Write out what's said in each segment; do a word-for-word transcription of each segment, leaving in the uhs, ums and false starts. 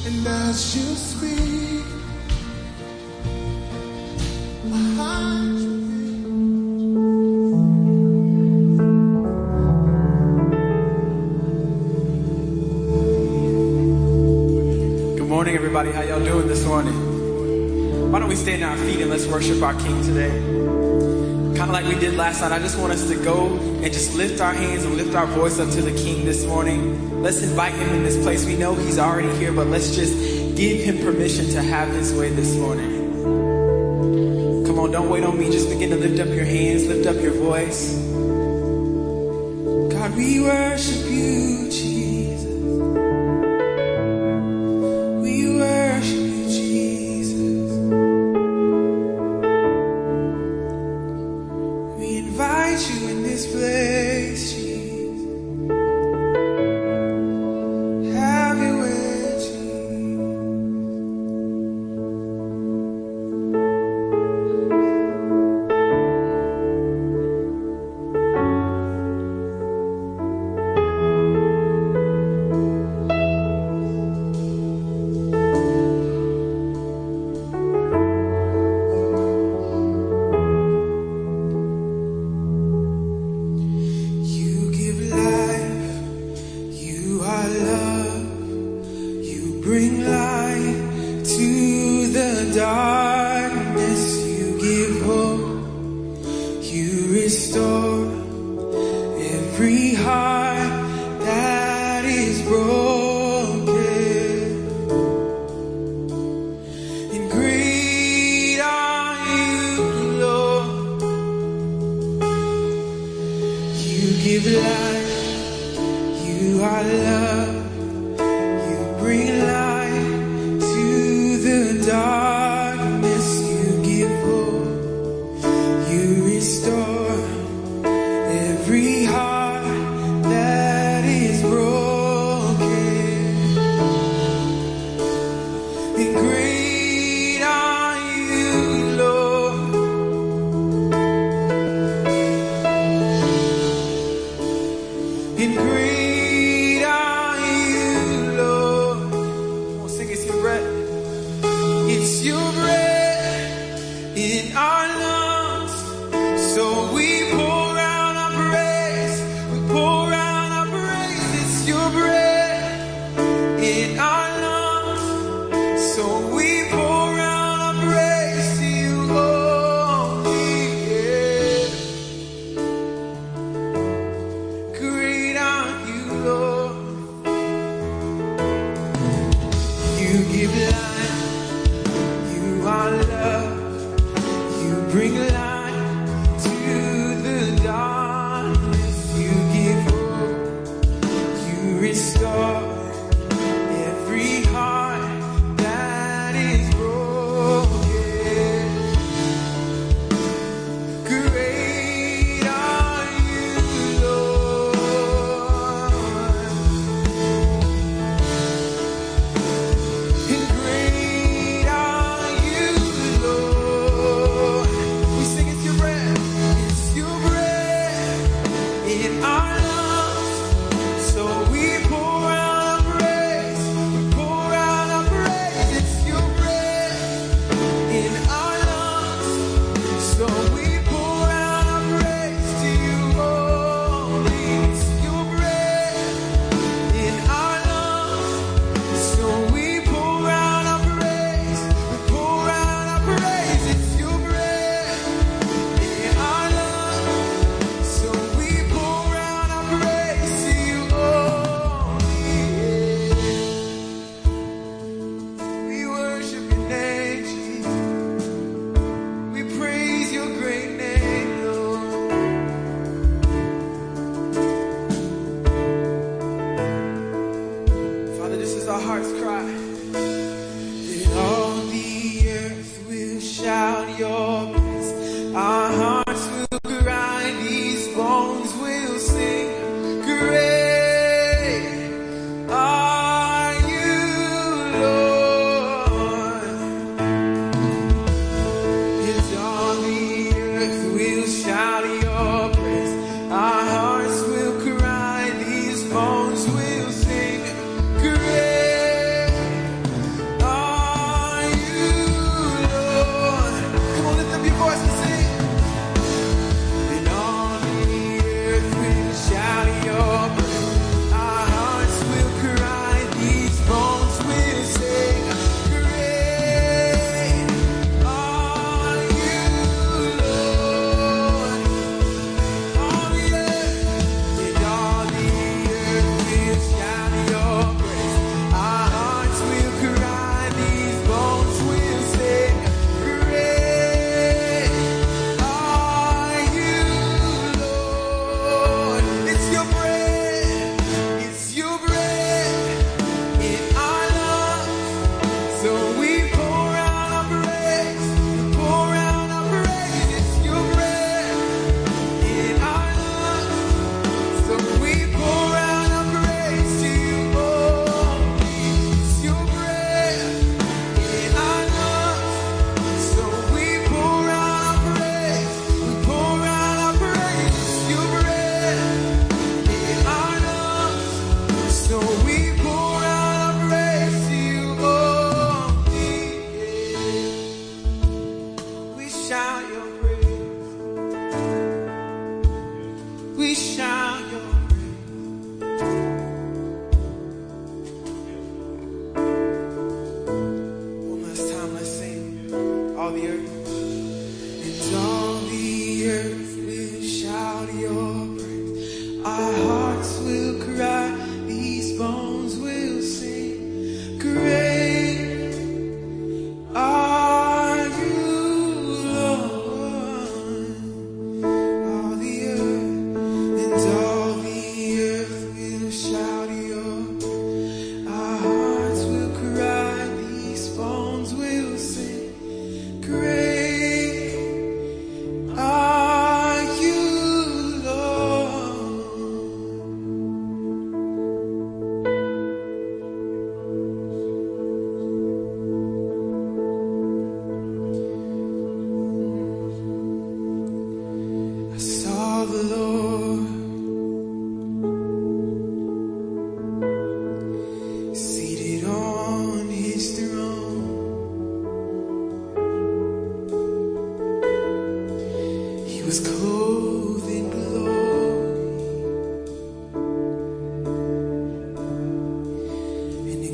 And as you speak, my heart will beat. Good morning, everybody. How y'all doing this morning? Why don't we stand on our feet and let's worship our King today? Kind of like we did last night, I just want us to go and just lift our hands and lift our voice up to the King this morning. Let's invite him in this place. We know he's already here, but let's just give him permission to have his way this morning. Come on, don't wait on me. Just begin to lift up your hands, lift up your voice. God, we worship you, Jesus. We worship you, Jesus. We invite you in this place, Jesus. Have your way, Jesus. You give life, you are love, you bring light to the darkness, you give hope, you restore every heart that is broken. And great are you, Lord. You give life, you are love, you bring light to the darkness, you give hope, you restore every heart that is broken. And great are you, Lord. And great are you, Lord. Come on, sing, it's your breath. It's your breath in our lungs. So we pour out our praise. We pour out our praise. It's your breath in our lungs. So we pour out our praise to you only. Yeah. Great are you, Lord. You give life, you are love, you bring light to the darkness, you give hope, you restore every heart that is broken. Great are you, Lord. And great are you, Lord. We sing, it's your breath. It's your breath in our lungs. So we pour out our praise. We pour out our praise. It's your breath in our lungs. So we pour out our praise to you only. It's your breath in our lungs. So we pour out our praise. We pour out our praise. It's your breath in our lungs. So we pour out our praise to you only. We worship your name, Jesus. We praise your great name, Lord. Father, this is our heart's cry. That all the earth will shout your praise. Our hearts will cry, these bones will sing. Great are you, Lord. And all the earth will shout your praise. Our hearts will cry, these bones will sing. Great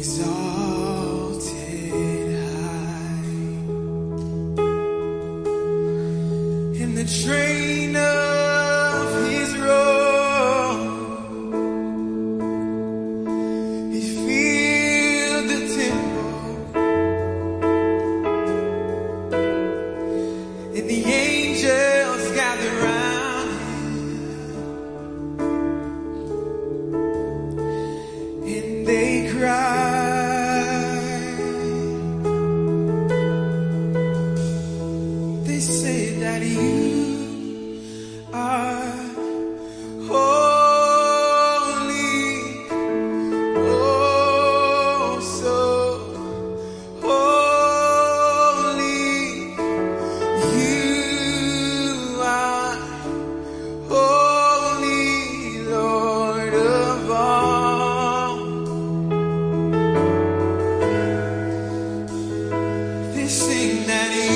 exalted high. In the train of his robe, he filled the temple, and the angels gathered round him, and they cried. They say that you are holy, oh so holy. You are holy, Lord of all. They sing that you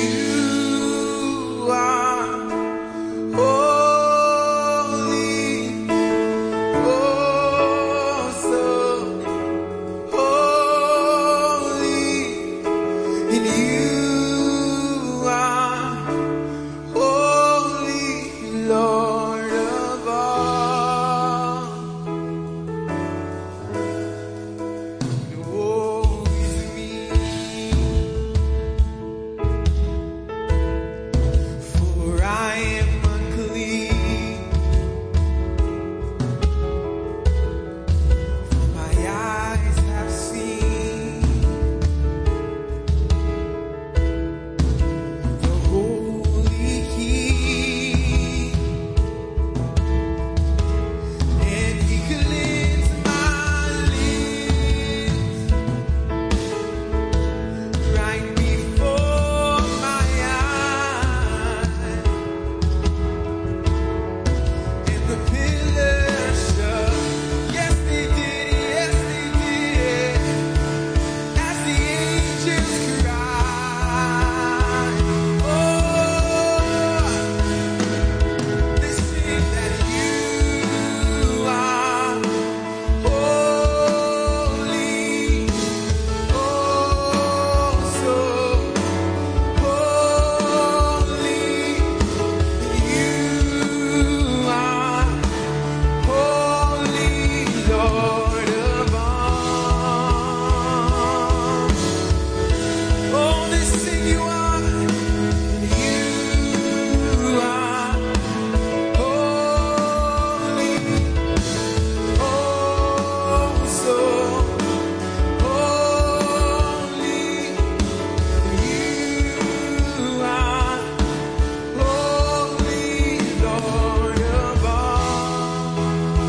are holy, oh so holy, and you are holy, Lord of all. And woe is me, for I am unclean. For my eyes have seen the Holy King, and He cleansed my lips right before my eyes, and the pillars shook. Yes, they did. Yes, they did. As the angels cried, oh, they sing that you are holy, oh so holy. You are holy, Lord of all. Oh, they sing you are, you are holy, oh so holy. You are holy, Lord of all.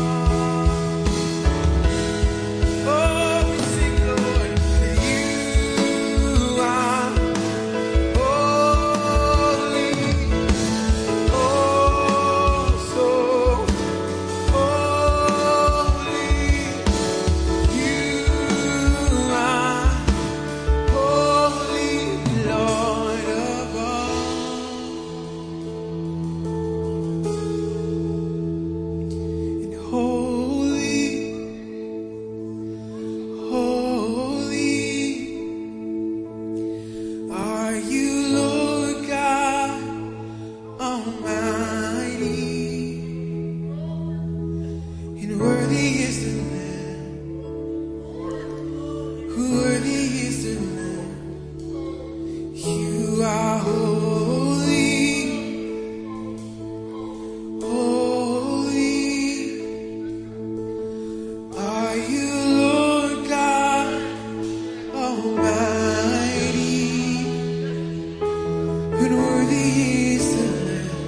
Oh, we sing, Lord, that you are holy, oh so holy. You are holy, Lord of all. And holy, holy are you, Lord God Almighty, and worthy is the Lamb, worthy is the Lamb. You are holy, holy are you, Lord God Almighty, and worthy is the Lamb,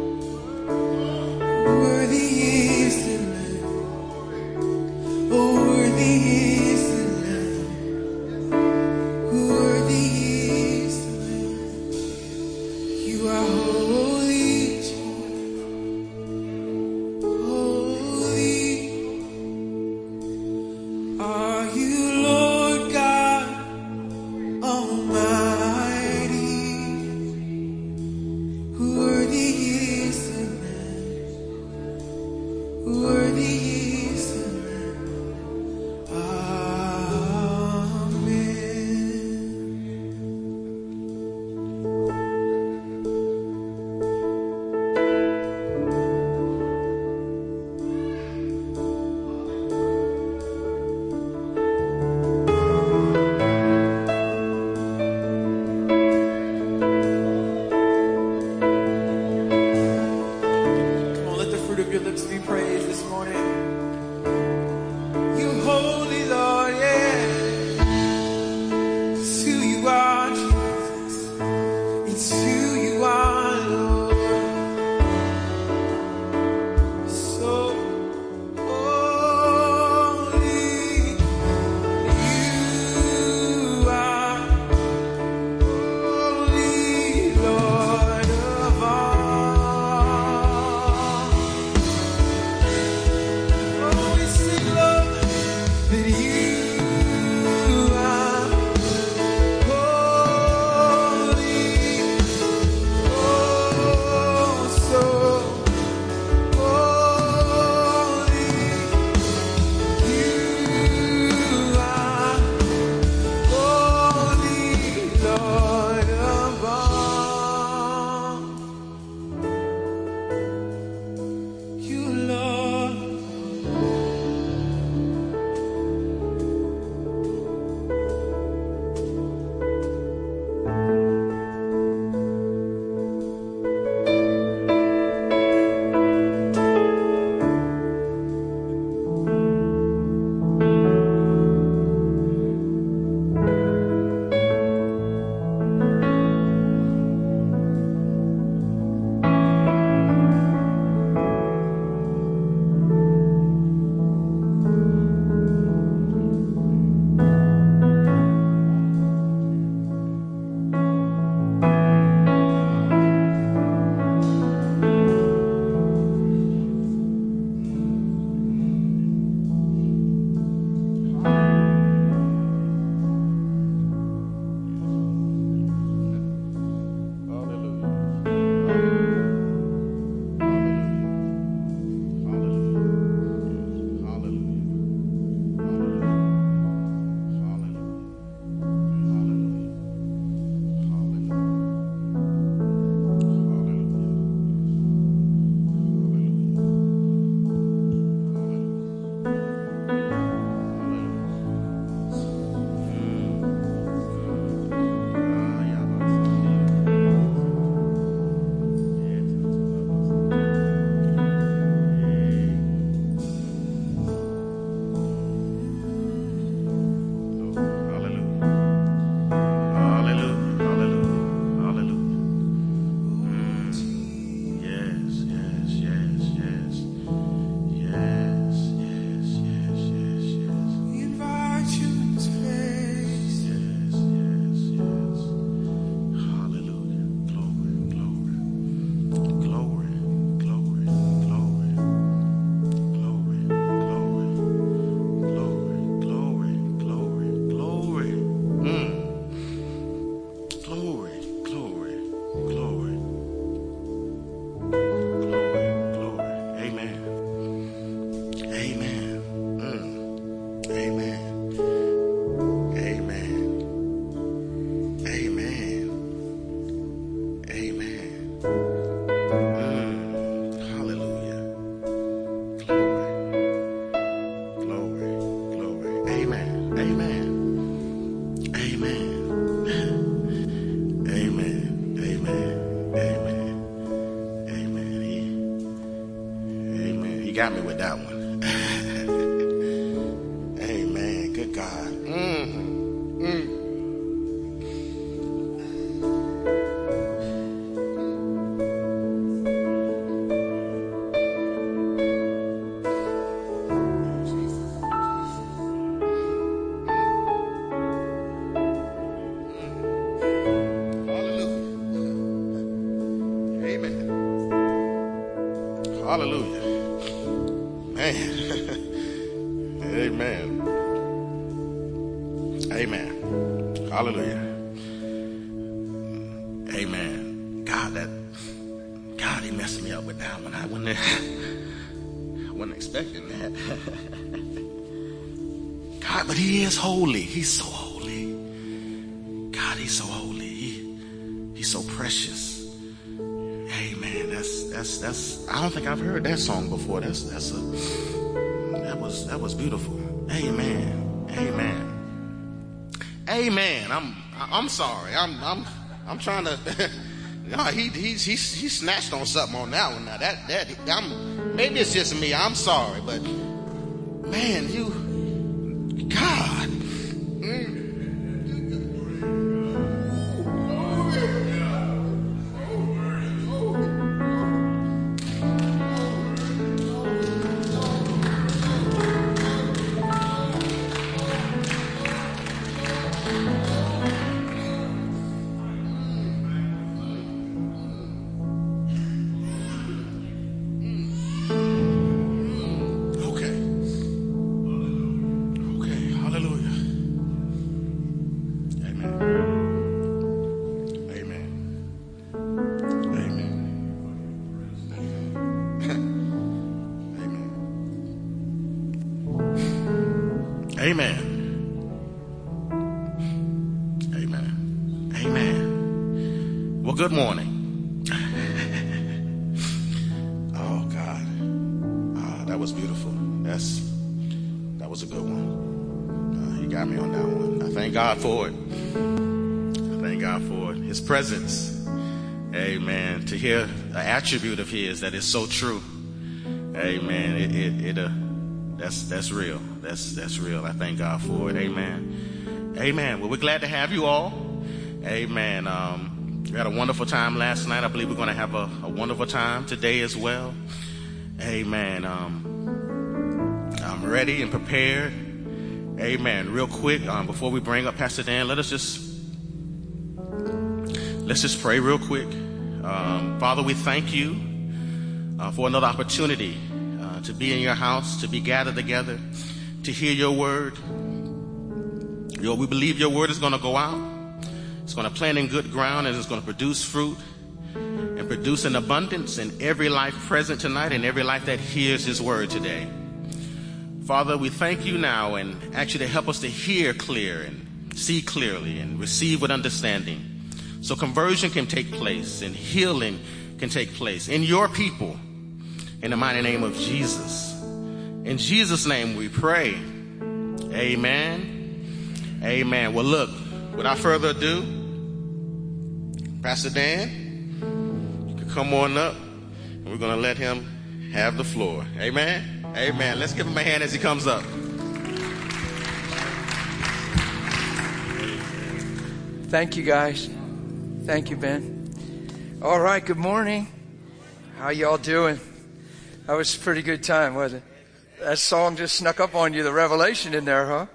worthy is the Lamb, oh worthy is the Lamb, Amen. Amen. Amen. Amen. Amen. Amen. He, amen. He got me with that one. Amen. Good God. Mm. Mm. Hallelujah. Man. Amen. Amen. Hallelujah. Amen. God, that God, he messed me up with that one. I wasn't, I wasn't expecting that. God, but he is holy. He's so holy. God, he's so holy. He, he's so precious. Amen. That's that's that's. I don't think I've heard that song before. That's that's a. That was that was beautiful. Amen. Amen. Amen. I'm I'm sorry. I'm I'm I'm trying to. No, he he's he he snatched on something on that one. Now that that I'm maybe it's just me. I'm sorry, but man, you God. Mm. Amen. Amen. Amen. Well, good morning. Oh, God. Uh, that was beautiful. That's, that was a good one. Uh, he got me on that one. I thank God for it. I thank God for it. His presence. Amen. To hear an attribute of his that is so true. Amen. It, it, it, uh, that's, that's real. That's, that's real. I thank God for it. Amen. Amen. Well, we're glad to have you all. Amen. Um, we had a wonderful time last night. I believe we're going to have a, a wonderful time today as well. Amen. Um, I'm ready and prepared. Amen. Real quick, um, before we bring up Pastor Dan, let us just, let's just pray real quick. Um, Father, we thank you uh, for another opportunity uh, to be in your house, to be gathered together, to hear your word. Lord, we believe your word is going to go out. It's going to plant in good ground and it's going to produce fruit and produce an abundance in every life present tonight and every life that hears his word today. Father, we thank you now and ask you to help us to hear clear and see clearly and receive with understanding. So conversion can take place and healing can take place in your people in the mighty name of Jesus. In Jesus' name we pray. Amen. Amen. Well, look, without further ado, Pastor Dan, you can come on up and we're going to let him have the floor. Amen. Amen. Let's give him a hand as he comes up. Thank you, guys. Thank you, Ben. All right. Good morning. How y'all doing? That was a pretty good time, wasn't it? That song just snuck up on you, the revelation in there, huh?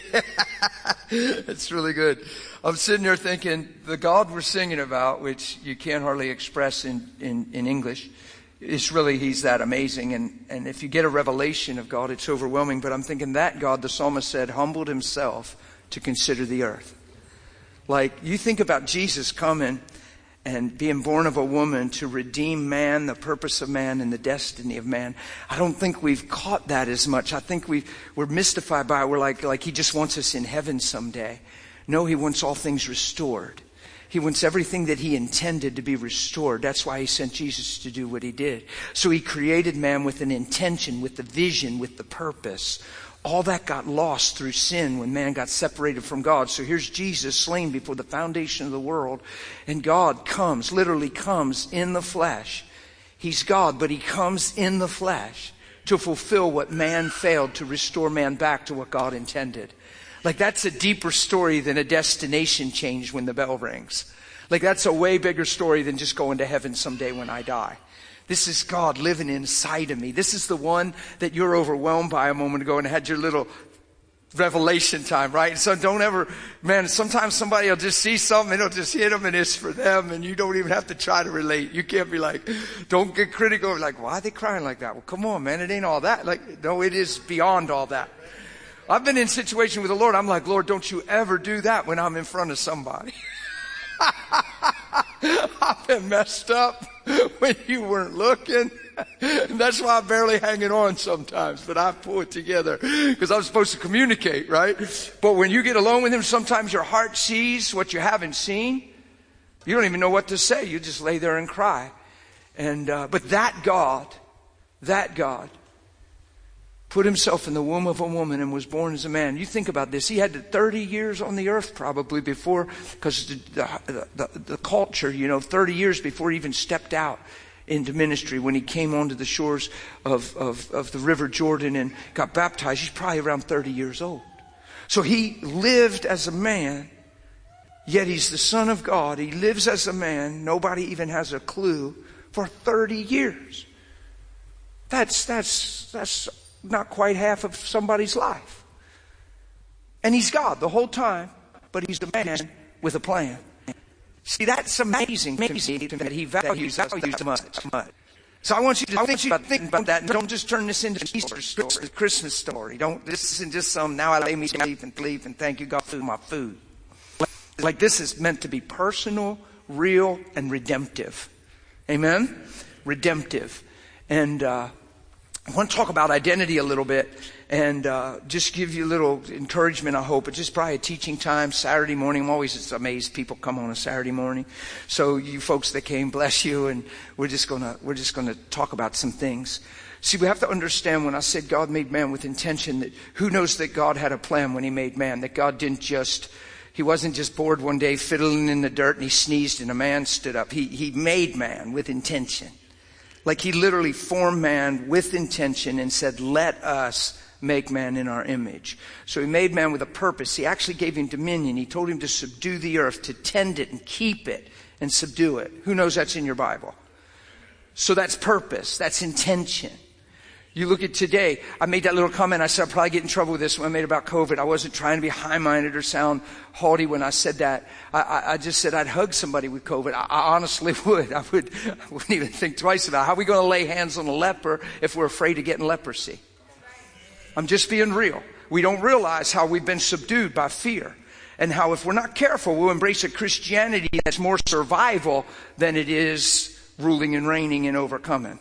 It's really good. I'm sitting there thinking the God we're singing about, which you can't hardly express in, in, in English, it's really, he's that amazing. And, and if you get a revelation of God, it's overwhelming. But I'm thinking that God, the psalmist said, humbled himself to consider the earth. Like, you think about Jesus coming and being born of a woman to redeem man, the purpose of man and the destiny of man. I don't think we've caught that as much. I think we've, we're mystified by it. We're like, like he just wants us in heaven someday. No, he wants all things restored. He wants everything that he intended to be restored. That's why he sent Jesus to do what he did. So he created man with an intention, with the vision, with the purpose. All that got lost through sin when man got separated from God. So here's Jesus slain before the foundation of the world. And God comes, literally comes in the flesh. He's God, but he comes in the flesh to fulfill what man failed, to restore man back to what God intended. Like, that's a deeper story than a destination change when the bell rings. Like, that's a way bigger story than just going to heaven someday when I die. This is God living inside of me. This is the one that you're overwhelmed by a moment ago and had your little revelation time, right? So don't ever, man, sometimes somebody will just see something, it'll just hit them and it's for them, and you don't even have to try to relate. You can't be like, don't get critical, like, why are they crying like that? Well, come on, man, it ain't all that. Like, no, it is beyond all that. I've been in a situation with the Lord, I'm like, Lord, don't you ever do that when I'm in front of somebody. I've been messed up when you weren't looking. And that's why I'm barely hanging on sometimes, but I pull it together because I'm supposed to communicate, right? But when you get alone with him, sometimes your heart sees what you haven't seen. You don't even know what to say. You just lay there and cry. And uh, but that God, that God put himself in the womb of a woman and was born as a man. You think about this. He had thirty years on the earth probably before, because the, the, the, the culture, you know, thirty years before he even stepped out into ministry. When he came onto the shores of, of, of the River Jordan and got baptized, he's probably around thirty years old. So he lived as a man, yet he's the Son of God. He lives as a man. Nobody even has a clue for thirty years. That's, that's, that's, not quite half of somebody's life. And he's God the whole time, but he's a man with a plan. See, that's amazing to me that he values us that much. So I want you to I want you to think about that. Don't just turn this into an Easter story, a Christmas story. Don't, this isn't just some, now I lay me sleep and sleep and thank you God for my food. Like, this is meant to be personal, real, and redemptive. Amen? Redemptive. And, uh, I want to talk about identity a little bit and uh, just give you a little encouragement, I hope. It's just probably a teaching time, Saturday morning. I'm always just amazed people come on a Saturday morning. So you folks that came, bless you, and we're just gonna we're just gonna talk about some things. See, we have to understand when I said God made man with intention, that who knows that God had a plan when he made man, that God didn't just, he wasn't just bored one day fiddling in the dirt and he sneezed and a man stood up. He he made man with intention. Like, he literally formed man with intention and said, let us make man in our image. So he made man with a purpose. He actually gave him dominion. He told him to subdue the earth, to tend it and keep it and subdue it. Who knows that's in your Bible? So that's purpose. That's intention. You look at today, I made that little comment. I said I'll probably get in trouble with this when I made about COVID. I wasn't trying to be high-minded or sound haughty when I said that. I, I, I just said I'd hug somebody with COVID. I, I honestly would. I would. I wouldn't even think twice about it. How are we going to lay hands on a leper if we're afraid of getting leprosy? I'm just being real. We don't realize how we've been subdued by fear, and how if we're not careful, we'll embrace a Christianity that's more survival than it is ruling and reigning and overcoming.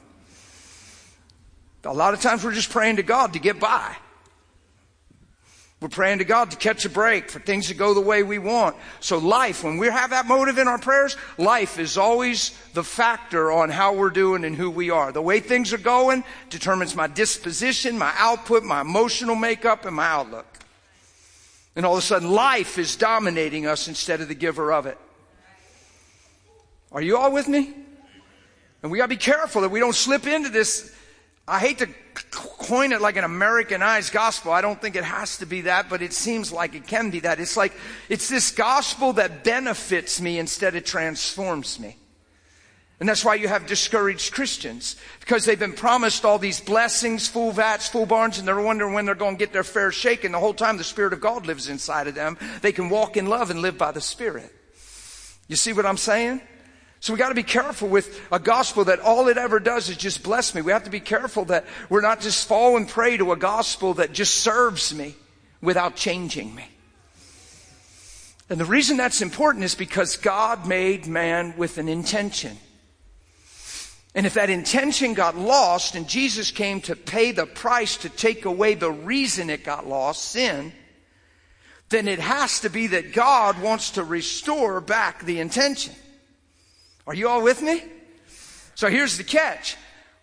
A lot of times we're just praying to God to get by. We're praying to God to catch a break, for things to go the way we want. So life, when we have that motive in our prayers, life is always the factor on how we're doing and who we are. The way things are going determines my disposition, my output, my emotional makeup, and my outlook. And all of a sudden life is dominating us instead of the giver of it. Are you all with me? And we got to be careful that we don't slip into this. I hate to coin it like an Americanized gospel. I don't think it has to be that, but it seems like it can be that. It's like, it's this gospel that benefits me instead of transforms me. And that's why you have discouraged Christians, because they've been promised all these blessings, full vats, full barns, and they're wondering when they're going to get their fair shake. And the whole time the Spirit of God lives inside of them, they can walk in love and live by the Spirit. You see what I'm saying? So we got to be careful with a gospel that all it ever does is just bless me. We have to be careful that we're not just falling prey to a gospel that just serves me without changing me. And the reason that's important is because God made man with an intention. And if that intention got lost and Jesus came to pay the price to take away the reason it got lost, sin, then it has to be that God wants to restore back the intention. Are you all with me? So here's the catch.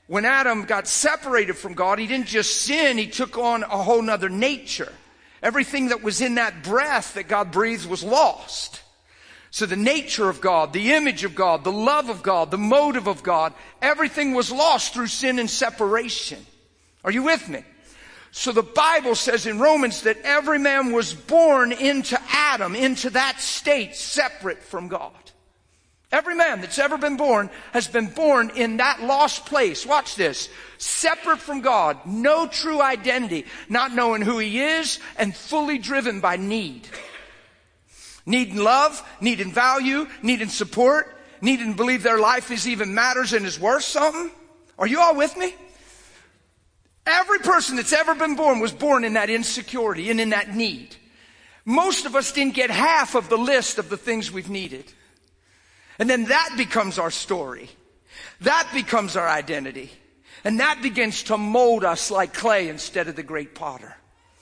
When Adam got separated from God, he didn't just sin, he took on a whole nother nature. Everything that was in that breath that God breathed was lost. So the nature of God, the image of God, the love of God, the motive of God, everything was lost through sin and separation. Are you with me? So the Bible says in Romans that every man was born into Adam, into that state, separate from God. Every man that's ever been born has been born in that lost place. Watch this. Separate from God, no true identity, not knowing who he is, and fully driven by need. Needing love, needing value, needing support, needing to believe their life is even matters and is worth something. Are you all with me? Every person that's ever been born was born in that insecurity and in that need. Most of us didn't get half of the list of the things we've needed. And then that becomes our story. That becomes our identity. And that begins to mold us like clay instead of the great potter.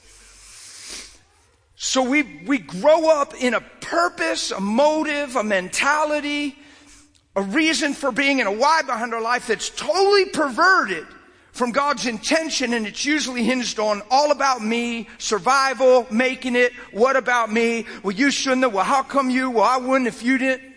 So we, we grow up in a purpose, a motive, a mentality, a reason for being, and a why behind our life that's totally perverted from God's intention, and it's usually hinged on all about me, survival, making it, what about me? Well, you shouldn't have. Well, how come you? Well, I wouldn't if you didn't.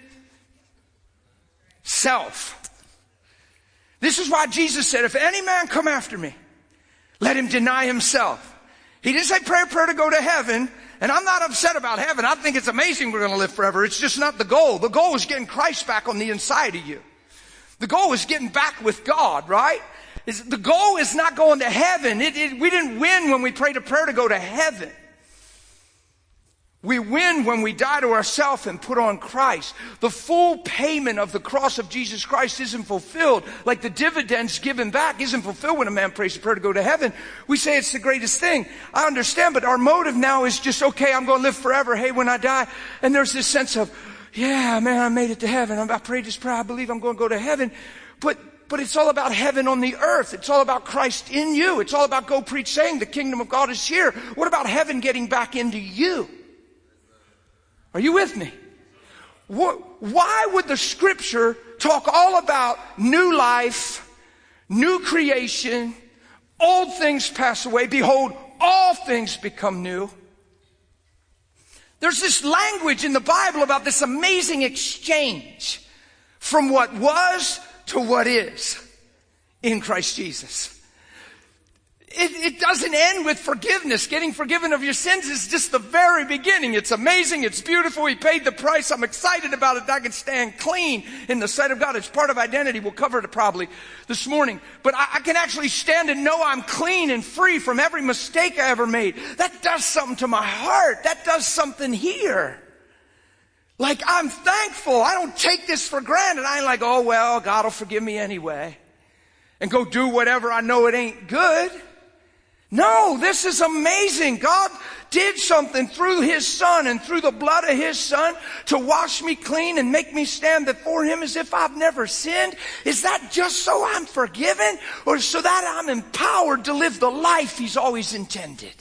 Self. This is why Jesus said, if any man come after me, let him deny himself. He didn't say pray a prayer to go to heaven. And I'm not upset about heaven. I think it's amazing we're going to live forever. It's just not the goal. The goal is getting Christ back on the inside of you. The goal is getting back with God, right? Is the goal is not going to heaven. It, it, we didn't win when we prayed a prayer to go to heaven. We win when we die to ourselves and put on Christ. The full payment of the cross of Jesus Christ isn't fulfilled. Like the dividends given back isn't fulfilled when a man prays a prayer to go to heaven. We say it's the greatest thing. I understand, but our motive now is just, okay, I'm going to live forever. Hey, when I die. And there's this sense of, yeah, man, I made it to heaven. I prayed this prayer. I believe I'm going to go to heaven. But But it's all about heaven on the earth. It's all about Christ in you. It's all about go preach saying the kingdom of God is here. What about heaven getting back into you? Are you with me? Why would the scripture talk all about new life, new creation, old things pass away, behold, all things become new? There's this language in the Bible about this amazing exchange from what was to what is in Christ Jesus. It, it doesn't end with forgiveness. Getting forgiven of your sins is just the very beginning. It's amazing. It's beautiful. He paid the price. I'm excited about it. I can stand clean in the sight of God. It's part of identity. We'll cover it probably this morning. But I, I can actually stand and know I'm clean and free from every mistake I ever made. That does something to my heart. That does something here. Like, I'm thankful. I don't take this for granted. I ain't like, oh, well, God will forgive me anyway. And go do whatever I know it ain't good. No, this is amazing. God did something through His Son and through the blood of His Son to wash me clean and make me stand before Him as if I've never sinned. Is that just so I'm forgiven, or so that I'm empowered to live the life He's always intended?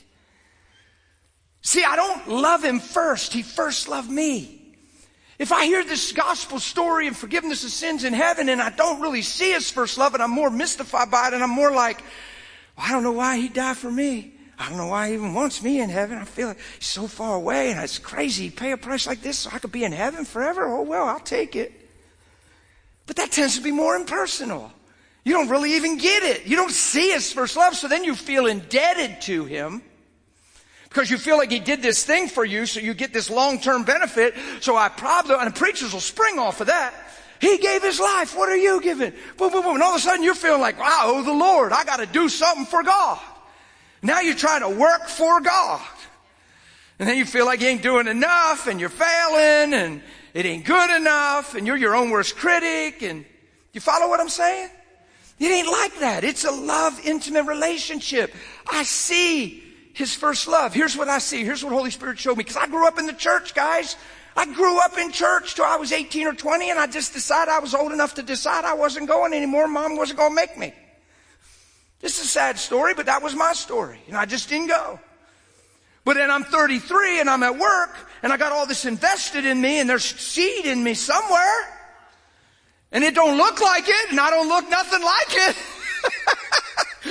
See, I don't love Him first. He first loved me. If I hear this gospel story and forgiveness of sins in heaven and I don't really see His first love, and I'm more mystified by it, and I'm more like, I don't know why He died for me. I don't know why He even wants me in heaven. I feel like He's so far away, and it's crazy. He'd pay a price like this so I could be in heaven forever. Oh, well, I'll take it. But that tends to be more impersonal. You don't really even get it. You don't see His first love, so then you feel indebted to Him because you feel like He did this thing for you, so you get this long-term benefit. So I probably, and preachers will spring off of that. He gave His life. What are you giving? Boom, boom, boom. And all of a sudden you're feeling like, wow, I owe the Lord. I got to do something for God. Now you're trying to work for God. And then you feel like you ain't doing enough, and you're failing, and it ain't good enough, and you're your own worst critic. And you follow what I'm saying? It ain't like that. It's a love, intimate relationship. I see His first love. Here's what I see. Here's what Holy Spirit showed me. Because I grew up in the church, guys. I grew up in church till I was eighteen or twenty, and I just decided I was old enough to decide I wasn't going anymore. Mom wasn't going to make me. This is a sad story, but that was my story, and I just didn't go. But then I'm thirty-three, and I'm at work, and I got all this invested in me, and there's seed in me somewhere. And it don't look like it, and I don't look nothing like it.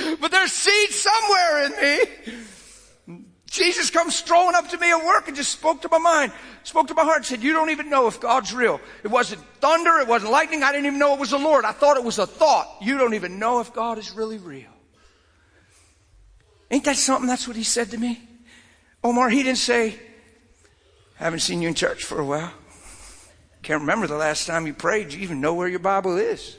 But there's seed somewhere in me. Jesus comes strolling up to me at work and just spoke to my mind, spoke to my heart, and said, you don't even know if God's real. It wasn't thunder, it wasn't lightning, I didn't even know it was the Lord. I thought it was a thought. You don't even know if God is really real. Ain't that something? That's what he said to me. Omar, he didn't say, haven't seen you in church for a while. Can't remember the last time you prayed. Do you even know where your Bible is?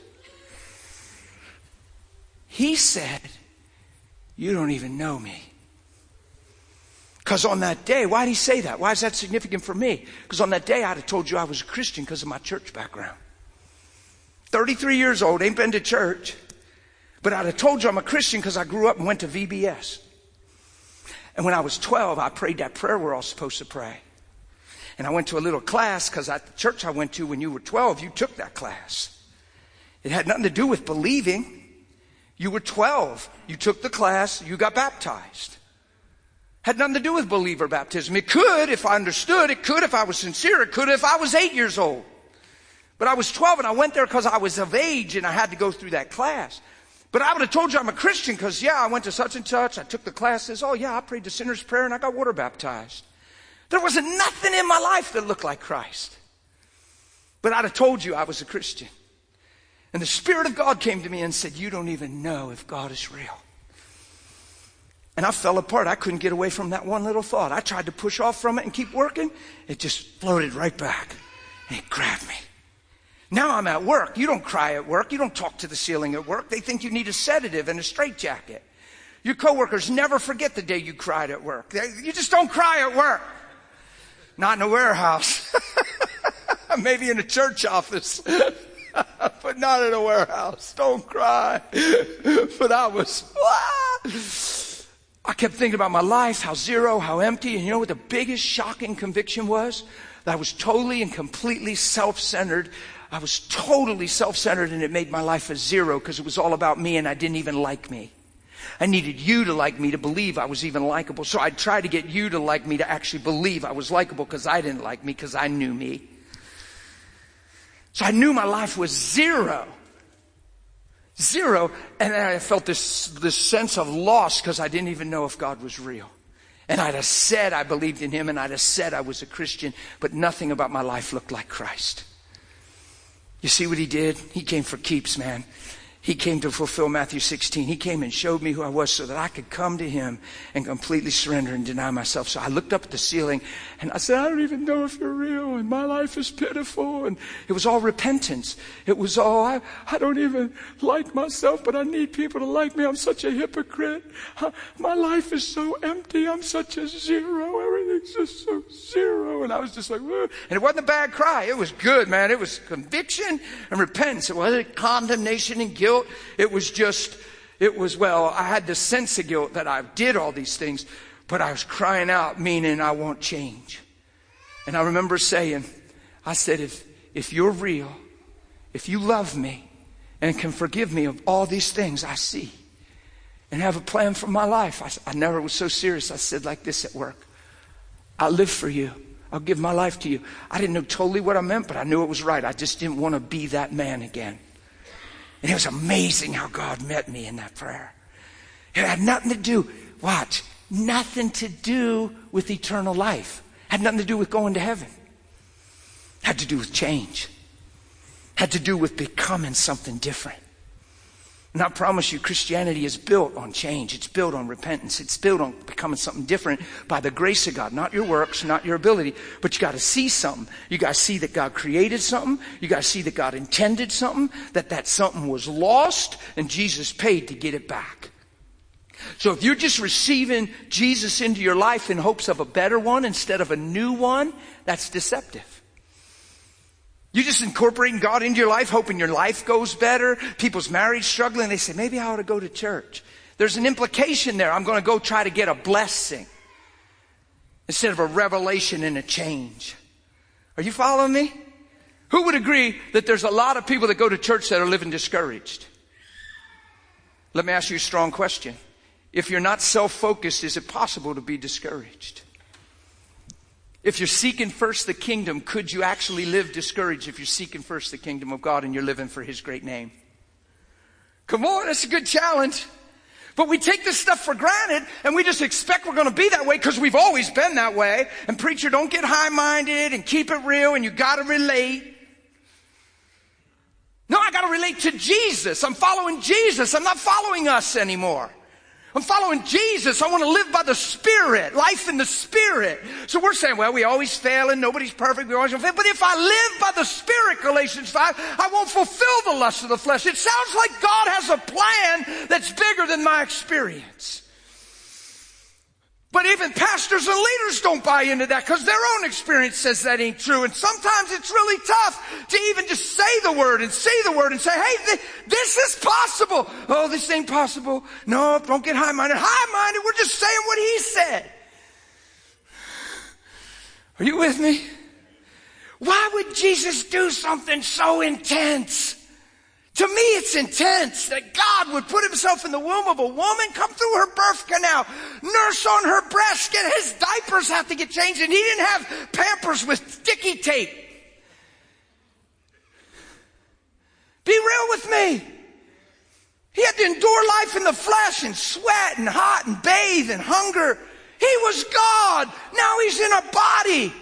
He said, you don't even know me. Because on that day, why did he say that? Why is that significant for me? Because on that day, I'd have told you I was a Christian because of my church background. thirty-three years old, ain't been to church. But I'd have told you I'm a Christian because I grew up and went to V B S. And when I was twelve, I prayed that prayer we're all supposed to pray. And I went to a little class because at the church I went to when you were twelve, you took that class. It had nothing to do with believing. You were twelve. You took the class. You got baptized. Had nothing to do with believer baptism. It could if I understood. It could if I was sincere. It could if I was eight years old. But I was twelve and I went there because I was of age and I had to go through that class. But I would have told you I'm a Christian because, yeah, I went to such and such. I took the classes. Oh, yeah, I prayed the sinner's prayer and I got water baptized. There wasn't nothing in my life that looked like Christ. But I'd have told you I was a Christian. And the Spirit of God came to me and said, you don't even know if God is real. And I fell apart. I couldn't get away from that one little thought. I tried to push off from it and keep working. It just floated right back. And it grabbed me. Now I'm at work. You don't cry at work. You don't talk to the ceiling at work. They think you need a sedative and a straitjacket. Your coworkers never forget the day you cried at work. You just don't cry at work. Not in a warehouse. Maybe in a church office. But not in a warehouse. Don't cry. But I was... I kept thinking about my life, how zero, how empty. And you know what the biggest shocking conviction was? That I was totally and completely self-centered. I was totally self-centered and it made my life a zero because it was all about me and I didn't even like me. I needed you to like me to believe I was even likable. So I'd try to get you to like me to actually believe I was likable because I didn't like me because I knew me. So I knew my life was zero. Zero. And then I felt this, this sense of loss because I didn't even know if God was real. And I'd have said I believed in him and I'd have said I was a Christian, but nothing about my life looked like Christ. You see what he did? He came for keeps, man. He came to fulfill Matthew sixteen. He came and showed me who I was so that I could come to him and completely surrender and deny myself. So I looked up at the ceiling and I said, I don't even know if you're real and my life is pitiful. And it was all repentance. It was all, I, I don't even like myself, but I need people to like me. I'm such a hypocrite. I, my life is so empty. I'm such a zero. Everything's just so zero. And I was just like, whoa. And it wasn't a bad cry. It was good, man. It was conviction and repentance. It wasn't condemnation and guilt. It was just, it was, well, I had the sense of guilt that I did all these things, but I was crying out, meaning I want change. And I remember saying, I said, if, if you're real, if you love me and can forgive me of all these things I see and have a plan for my life. I, I never was so serious. I said like this at work, I'll live for you. I'll give my life to you. I didn't know totally what I meant, but I knew it was right. I just didn't want to be that man again. And it was amazing how God met me in that prayer. It had nothing to do, watch, nothing to do with eternal life. Had nothing to do with going to heaven. Had to do with change. Had to do with becoming something different. And I promise you, Christianity is built on change. It's built on repentance. It's built on becoming something different by the grace of God. Not your works, not your ability. But you got to see something. You got to see that God created something. You got to see that God intended something. That that something was lost and Jesus paid to get it back. So if you're just receiving Jesus into your life in hopes of a better one instead of a new one, that's deceptive. You're just incorporating God into your life, hoping your life goes better. People's marriage struggling. They say, maybe I ought to go to church. There's an implication there. I'm going to go try to get a blessing instead of a revelation and a change. Are you following me? Who would agree that there's a lot of people that go to church that are living discouraged? Let me ask you a strong question. If you're not self-focused, is it possible to be discouraged? If you're seeking first the kingdom, could you actually live discouraged if you're seeking first the kingdom of God and you're living for his great name? Come on, that's a good challenge. But we take this stuff for granted and we just expect we're going to be that way because we've always been that way. And preacher, don't get high-minded and keep it real and you got to relate. No, I got to relate to Jesus. I'm following Jesus. I'm not following us anymore. I'm following Jesus. I want to live by the Spirit, life in the Spirit. So we're saying, well, we always fail and nobody's perfect. We always fail. But if I live by the Spirit, Galatians five, I won't fulfill the lust of the flesh. It sounds like God has a plan that's bigger than my experience. But even pastors and leaders don't buy into that because their own experience says that ain't true. And sometimes it's really tough to even just say the word and say the word and say, hey, th- this is possible. Oh, this ain't possible. No, don't get high-minded. High-minded, we're just saying what he said. Are you with me? Why would Jesus do something so intense? To me, it's intense that God would put himself in the womb of a woman, come through her birth canal, nurse on her breast, get his diapers have to get changed, and he didn't have Pampers with sticky tape. Be real with me. He had to endure life in the flesh and sweat and hot and bathe and hunger. He was God. Now he's in a body.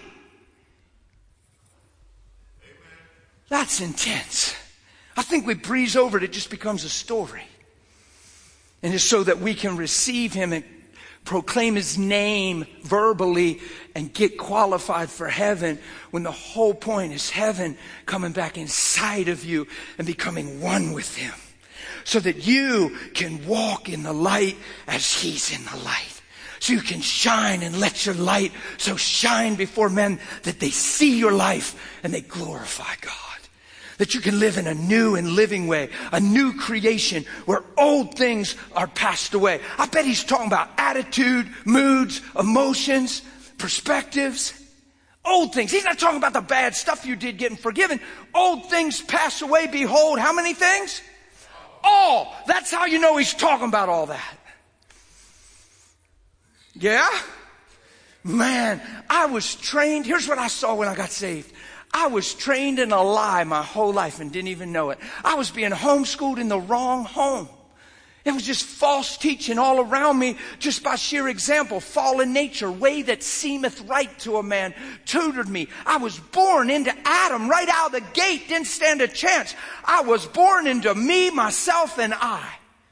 That's intense. I think we breeze over it. It just becomes a story. And it's so that we can receive him and proclaim his name verbally and get qualified for heaven when the whole point is heaven coming back inside of you and becoming one with him so that you can walk in the light as he's in the light. So you can shine and let your light so shine before men that they see your life and they glorify God. That you can live in a new and living way, a new creation where old things are passed away. I bet he's talking about attitude, moods, emotions, perspectives, old things. He's not talking about the bad stuff you did getting forgiven. Old things pass away. Behold, how many things? All. That's how you know he's talking about all that. Yeah? Man, I was trained. Here's what I saw when I got saved. I was trained in a lie my whole life and didn't even know it. I was being homeschooled in the wrong home. It was just false teaching all around me, just by sheer example. Fallen nature, way that seemeth right to a man, tutored me. I was born into Adam right out of the gate, didn't stand a chance. I was born into me, myself, and I.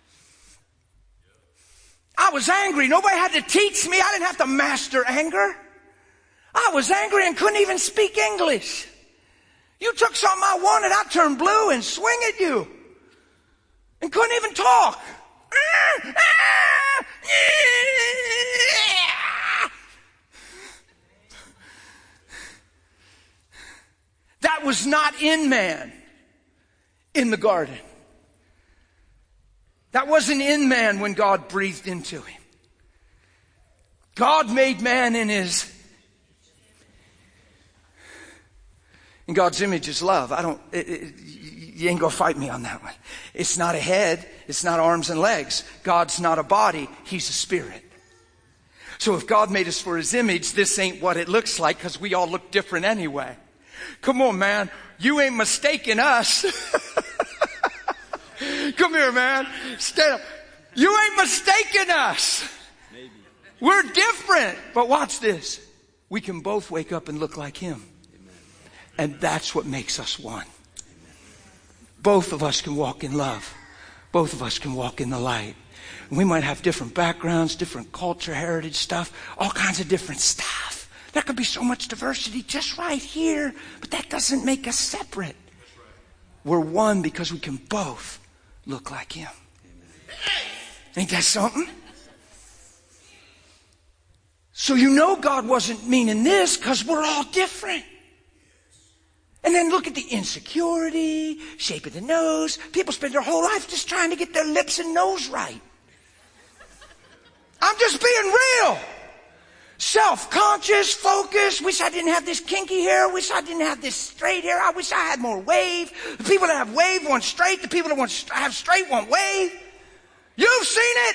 I was angry. Nobody had to teach me. I didn't have to master anger. I was angry and couldn't even speak English. You took something I wanted, I turned blue and swing at you. And couldn't even talk. That was not in man in the garden. That wasn't in man when God breathed into him. God made man in his And God's image is love. I don't, it, it, you ain't gonna fight me on that one. It's not a head. It's not arms and legs. God's not a body. He's a spirit. So if God made us for his image, this ain't what it looks like because we all look different anyway. Come on, man. You ain't mistaken us. Come here, man. Stand up. You ain't mistaken us. Maybe. We're different. But watch this. We can both wake up and look like him. And that's what makes us one. Both of us can walk in love. Both of us can walk in the light. We might have different backgrounds, different culture, heritage stuff, all kinds of different stuff. There could be so much diversity just right here, but that doesn't make us separate. We're one because we can both look like him. Ain't that something? So you know God wasn't meaning this because we're all different. And then look at the insecurity, shape of the nose. People spend their whole life just trying to get their lips and nose right. I'm just being real. Self-conscious, focused. Wish I didn't have this kinky hair. Wish I didn't have this straight hair. I wish I had more wave. The people that have wave want straight. The people that want have straight want wave. You've seen it.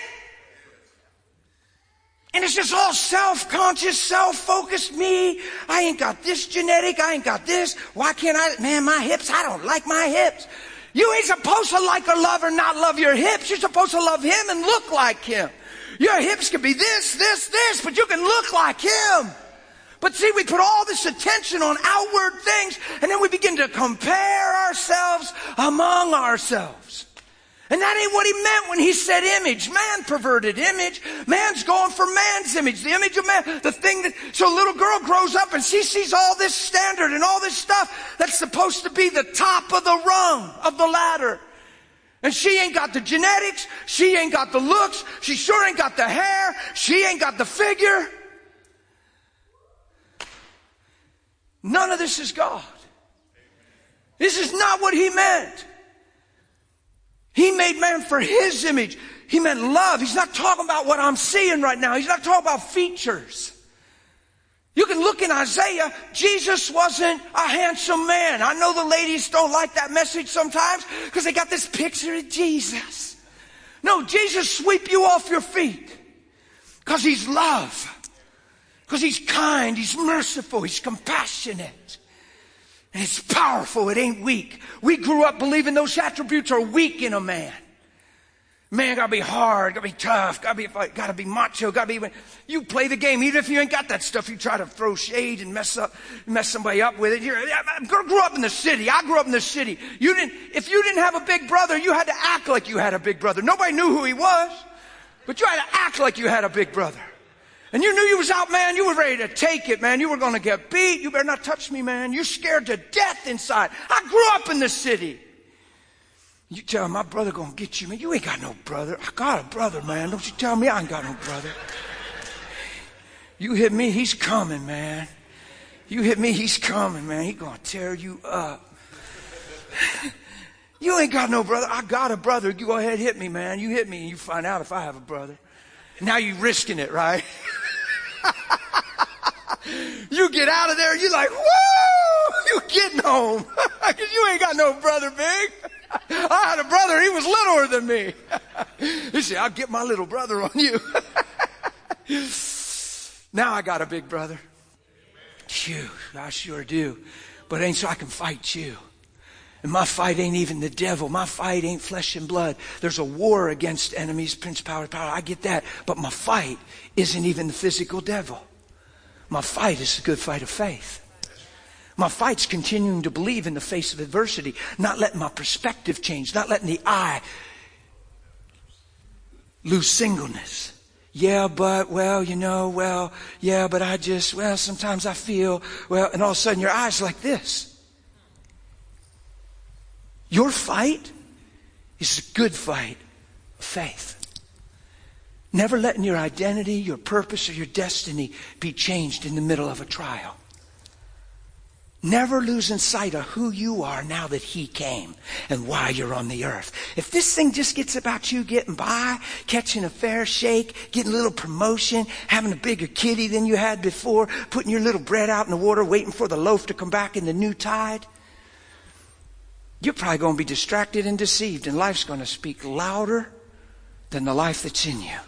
And it's just all self-conscious, self-focused me. I ain't got this genetic. I ain't got this. Why can't I? Man, my hips, I don't like my hips. You ain't supposed to like or love or not love your hips. You're supposed to love him and look like him. Your hips can be this, this, this, but you can look like him. But see, we put all this attention on outward things, and then we begin to compare ourselves among ourselves. And that ain't what he meant when he said image. Man perverted image. Man's going for man's image, the image of man. The thing that, so a little girl grows up and she sees all this standard and all this stuff that's supposed to be the top of the rung of the ladder. And she ain't got the genetics. She ain't got the looks. She sure ain't got the hair. She ain't got the figure. None of this is God. This is not what he meant. He made man for his image. He meant love. He's not talking about what I'm seeing right now. He's not talking about features. You can look in Isaiah. Jesus wasn't a handsome man. I know the ladies don't like that message sometimes because they got this picture of Jesus. No, Jesus sweep you off your feet because he's love. Because he's kind, he's merciful, he's compassionate. And it's powerful, it ain't weak. We grew up believing those attributes are weak in a man. Man gotta be hard, gotta be tough, gotta be, gotta be macho, gotta be... You play the game, even if you ain't got that stuff, you try to throw shade and mess up, mess somebody up with it. You're, I grew up in the city, I grew up in the city. You didn't, if you didn't have a big brother, you had to act like you had a big brother. Nobody knew who he was, but you had to act like you had a big brother. And you knew you was out, man. You were ready to take it, man. You were going to get beat. You better not touch me, man. You're scared to death inside. I grew up in the city. You tell my brother going to get you, man. You ain't got no brother. I got a brother, man. Don't you tell me I ain't got no brother. You hit me, he's coming, man. You hit me, he's coming, man. He going to tear you up. You ain't got no brother. I got a brother. You go ahead, hit me, man. You hit me and you find out if I have a brother. Now you risking it, right? You get out of there, you're like, woo! You getting home. Because you ain't got no brother big. I had a brother, he was littler than me. You say, I'll get my little brother on you. Now I got a big brother. Phew, I sure do. But it ain't so I can fight you. And my fight ain't even the devil. My fight ain't flesh and blood. There's a war against enemies, principality, power. I get that. But my fight isn't even the physical devil. My fight is a good fight of faith. My fight's continuing to believe in the face of adversity, not letting my perspective change, not letting the eye lose singleness. Yeah, but, well, you know, well, yeah, but I just, well, sometimes I feel, well, and all of a sudden your eyes like this. Your fight is a good fight of faith. Never letting your identity, your purpose, or your destiny be changed in the middle of a trial. Never losing sight of who you are now that he came and why you're on the earth. If this thing just gets about you getting by, catching a fair shake, getting a little promotion, having a bigger kitty than you had before, putting your little bread out in the water, waiting for the loaf to come back in the new tide, you're probably going to be distracted and deceived, and life's going to speak louder than the life that's in you.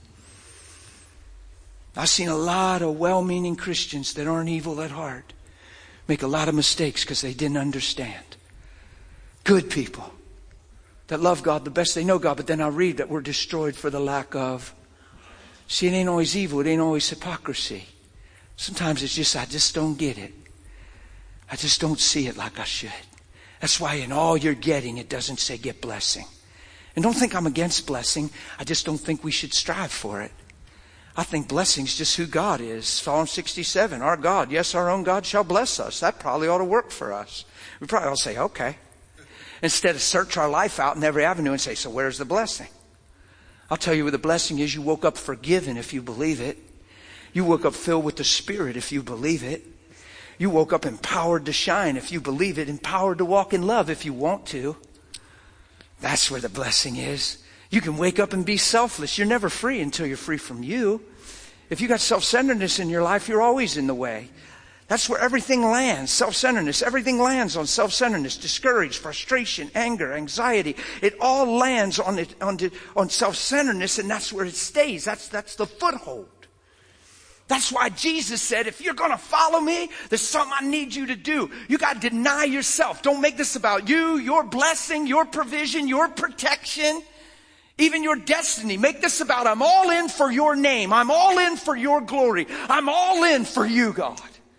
I've seen a lot of well-meaning Christians that aren't evil at heart make a lot of mistakes because they didn't understand. Good people that love God the best they know God, but then I read that we're destroyed for the lack of. See, it ain't always evil. It ain't always hypocrisy. Sometimes it's just, I just don't get it. I just don't see it like I should. That's why in all you're getting, it doesn't say get blessing. And don't think I'm against blessing. I just don't think we should strive for it. I think blessing's just who God is. Psalm sixty-seven, our God, yes, our own God shall bless us. That probably ought to work for us. We probably ought to say, okay. Instead of search our life out in every avenue and say, so where's the blessing? I'll tell you what the blessing is. You woke up forgiven if you believe it. You woke up filled with the Spirit if you believe it. You woke up empowered to shine if you believe it. Empowered to walk in love if you want to. That's where the blessing is. You can wake up and be selfless. You're never free until you're free from you. If you got self-centeredness in your life, you're always in the way. That's where everything lands. Self-centeredness. Everything lands on self-centeredness. Discouraged, frustration, anger, anxiety. It all lands on it, on, on self-centeredness, and that's where it stays. That's, that's the foothold. That's why Jesus said, if you're going to follow me, there's something I need you to do. You got to deny yourself. Don't make this about you, your blessing, your provision, your protection, even your destiny. Make this about, I'm all in for your name. I'm all in for your glory. I'm all in for you, God.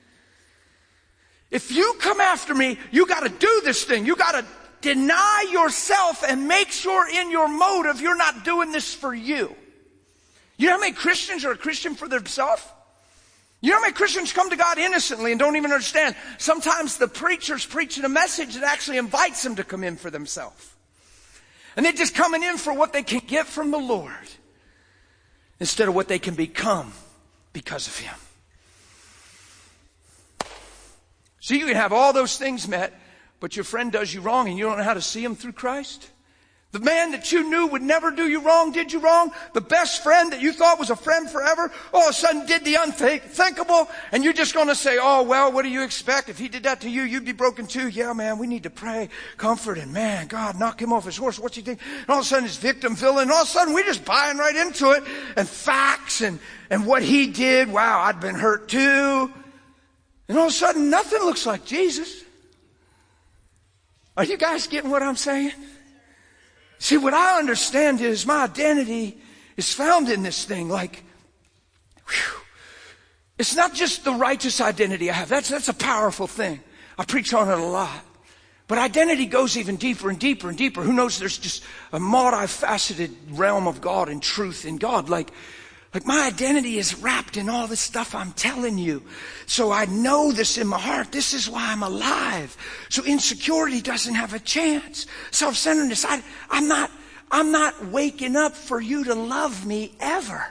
If you come after me, you got to do this thing. You got to deny yourself and make sure in your motive you're not doing this for you. You know how many Christians are a Christian for themselves? You know how many Christians come to God innocently and don't even understand? Sometimes the preacher's preaching a message that actually invites them to come in for themselves. And they're just coming in for what they can get from the Lord instead of what they can become because of Him. So you can have all those things met, but your friend does you wrong and you don't know how to see him through Christ. The man that you knew would never do you wrong, did you wrong. The best friend that you thought was a friend forever, all of a sudden did the unthinkable. And you're just going to say, oh, well, what do you expect? If he did that to you, you'd be broken too. Yeah, man, we need to pray, comfort, and man, God, knock him off his horse. What's he think? And all of a sudden it's victim, villain. And all of a sudden we're just buying right into it. And facts and, and what he did. Wow, I'd been hurt too. And all of a sudden nothing looks like Jesus. Are you guys getting what I'm saying? See, what I understand is my identity is found in this thing. Like, whew, it's not just the righteous identity I have. That's, that's a powerful thing. I preach on it a lot. But identity goes even deeper and deeper and deeper. Who knows, there's just a multifaceted realm of God and truth in God. Like, like my identity is wrapped in all this stuff I'm telling you. So I know this in my heart. This is why I'm alive. So insecurity doesn't have a chance. Self-centeredness, I, I'm not, I'm not waking up for you to love me ever.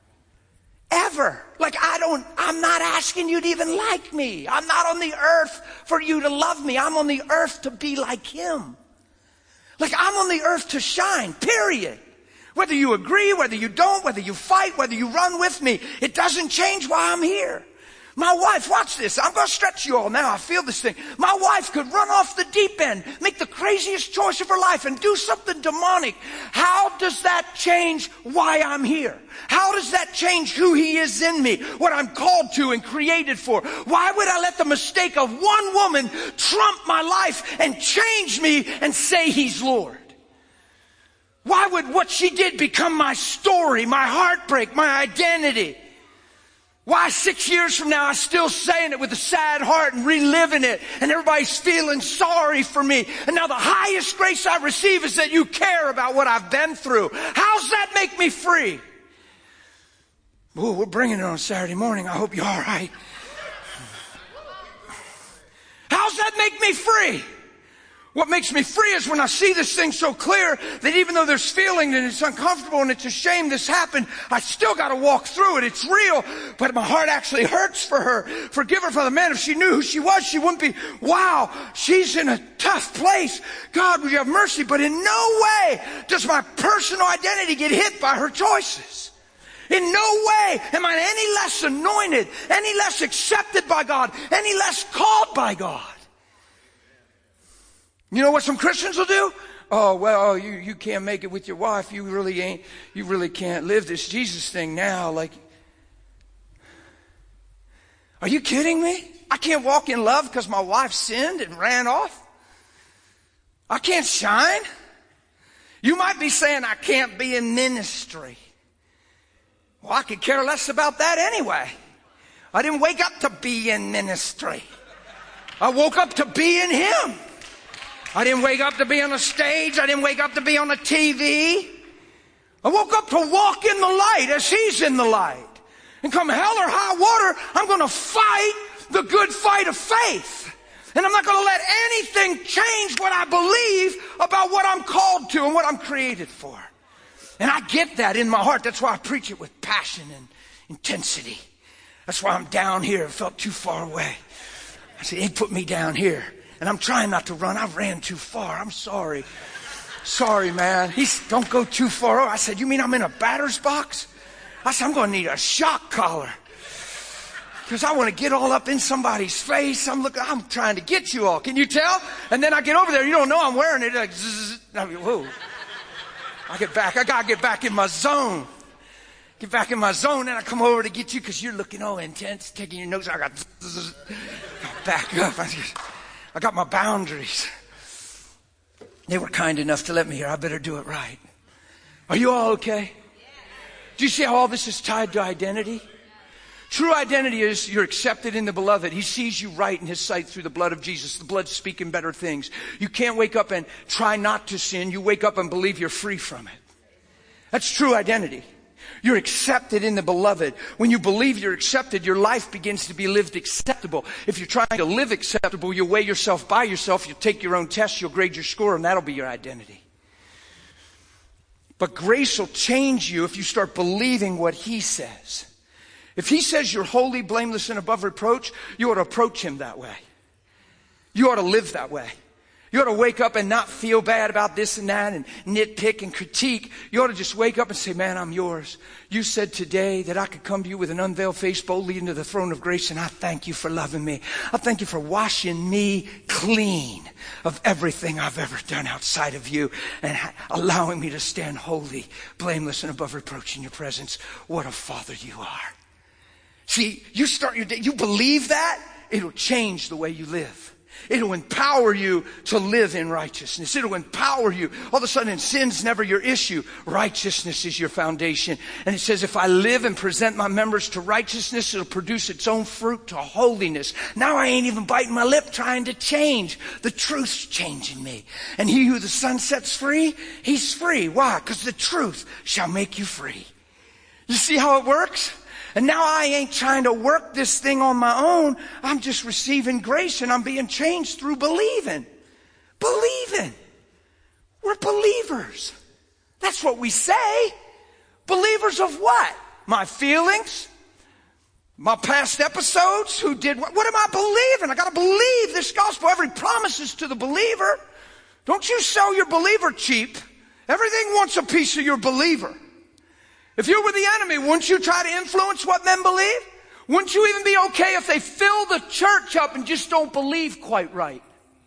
Ever. Like I don't, I'm not asking you to even like me. I'm not on the earth for you to love me. I'm on the earth to be like Him. Like I'm on the earth to shine, period. Whether you agree, whether you don't, whether you fight, whether you run with me, it doesn't change why I'm here. My wife, watch this. I'm going to stretch you all now. I feel this thing. My wife could run off the deep end, make the craziest choice of her life and do something demonic. How does that change why I'm here? How does that change who He is in me, what I'm called to and created for? Why would I let the mistake of one woman trump my life and change me and say He's Lord? Why would what she did become my story, my heartbreak, my identity? Why six years from now I'm still saying it with a sad heart and reliving it and everybody's feeling sorry for me. And now the highest grace I receive is that you care about what I've been through. How's that make me free? Ooh, we're bringing it on Saturday morning. I hope you're all right. How's that make me free? What makes me free is when I see this thing so clear that even though there's feeling and it's uncomfortable and it's a shame this happened, I still got to walk through it. It's real, but my heart actually hurts for her. Forgive her for the man. If she knew who she was, she wouldn't be, wow, she's in a tough place. God, would you have mercy? But in no way does my personal identity get hit by her choices. In no way am I any less anointed, any less accepted by God, any less called by God. You know what some Christians will do? Oh, well, you, you can't make it with your wife. You really ain't, you really can't live this Jesus thing now. Like, are you kidding me? I can't walk in love because my wife sinned and ran off. I can't shine. You might be saying I can't be in ministry. Well, I could care less about that anyway. I didn't wake up to be in ministry. I woke up to be in Him. I didn't wake up to be on a stage. I didn't wake up to be on a T V. I woke up to walk in the light as He's in the light. And come hell or high water, I'm going to fight the good fight of faith. And I'm not going to let anything change what I believe about what I'm called to and what I'm created for. And I get that in my heart. That's why I preach it with passion and intensity. That's why I'm down here. It felt too far away. I said, He put me down here. And I'm trying not to run. I ran too far. I'm sorry. Sorry, man. He's, don't go too far. I said, you mean I'm in a batter's box? I said, I'm going to need a shock collar. Because I want to get all up in somebody's face. I'm looking, I'm trying to get you all. Can you tell? And then I get over there. You don't know I'm wearing it. Like, zzz, I mean, whoa. I get back. I got to get back in my zone. get back in my zone, and I come over to get you because you're looking all intense, taking your notes. I got back up. I got my boundaries. They were kind enough to let me hear. I better do it right. Are you all okay? Do you see how all this is tied to identity? True identity is you're accepted in the beloved. He sees you right in his sight through the blood of Jesus. The blood's speaking better things. You can't wake up and try not to sin. You wake up and believe you're free from it. That's true identity. You're accepted in the beloved. When you believe you're accepted, your life begins to be lived acceptable. If you're trying to live acceptable, you'll weigh yourself by yourself. You'll take your own test. You'll grade your score, and that'll be your identity. But grace will change you if you start believing what he says. If he says you're holy, blameless, and above reproach, you ought to approach him that way. You ought to live that way. You ought to wake up and not feel bad about this and that and nitpick and critique. You ought to just wake up and say, man, I'm yours. You said today that I could come to you with an unveiled face boldly into the throne of grace, and I thank you for loving me. I thank you for washing me clean of everything I've ever done outside of you and allowing me to stand holy, blameless, and above reproach in your presence. What a father you are. See, you start your day, you believe that, it'll change the way you live. It'll empower you to live in righteousness. It'll empower you. All of a sudden, sin's never your issue. Righteousness is your foundation. And it says, if I live and present my members to righteousness, it'll produce its own fruit to holiness. Now I ain't even biting my lip trying to change. The truth's changing me. And he who the Son sets free, he's free. Why? Because the truth shall make you free. You see how it works? And now I ain't trying to work this thing on my own. I'm just receiving grace and I'm being changed through believing. Believing. We're believers. That's what we say. Believers of what? My feelings? My past episodes? Who did what? What am I believing? I got to believe this gospel. Every promise is to the believer. Don't you sell your believer cheap. Everything wants a piece of your believer. If you were the enemy, wouldn't you try to influence what men believe? Wouldn't you even be okay if they fill the church up and just don't believe quite right?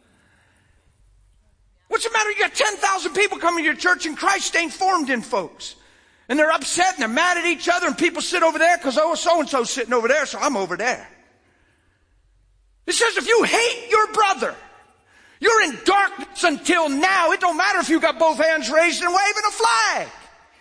What's the matter? You got ten thousand people coming to your church and Christ ain't formed in folks. And they're upset and they're mad at each other and people sit over there because, oh, so-and-so's sitting over there, so I'm over there. It says if you hate your brother, you're in darkness until now. It don't matter if you got both hands raised and waving a flag.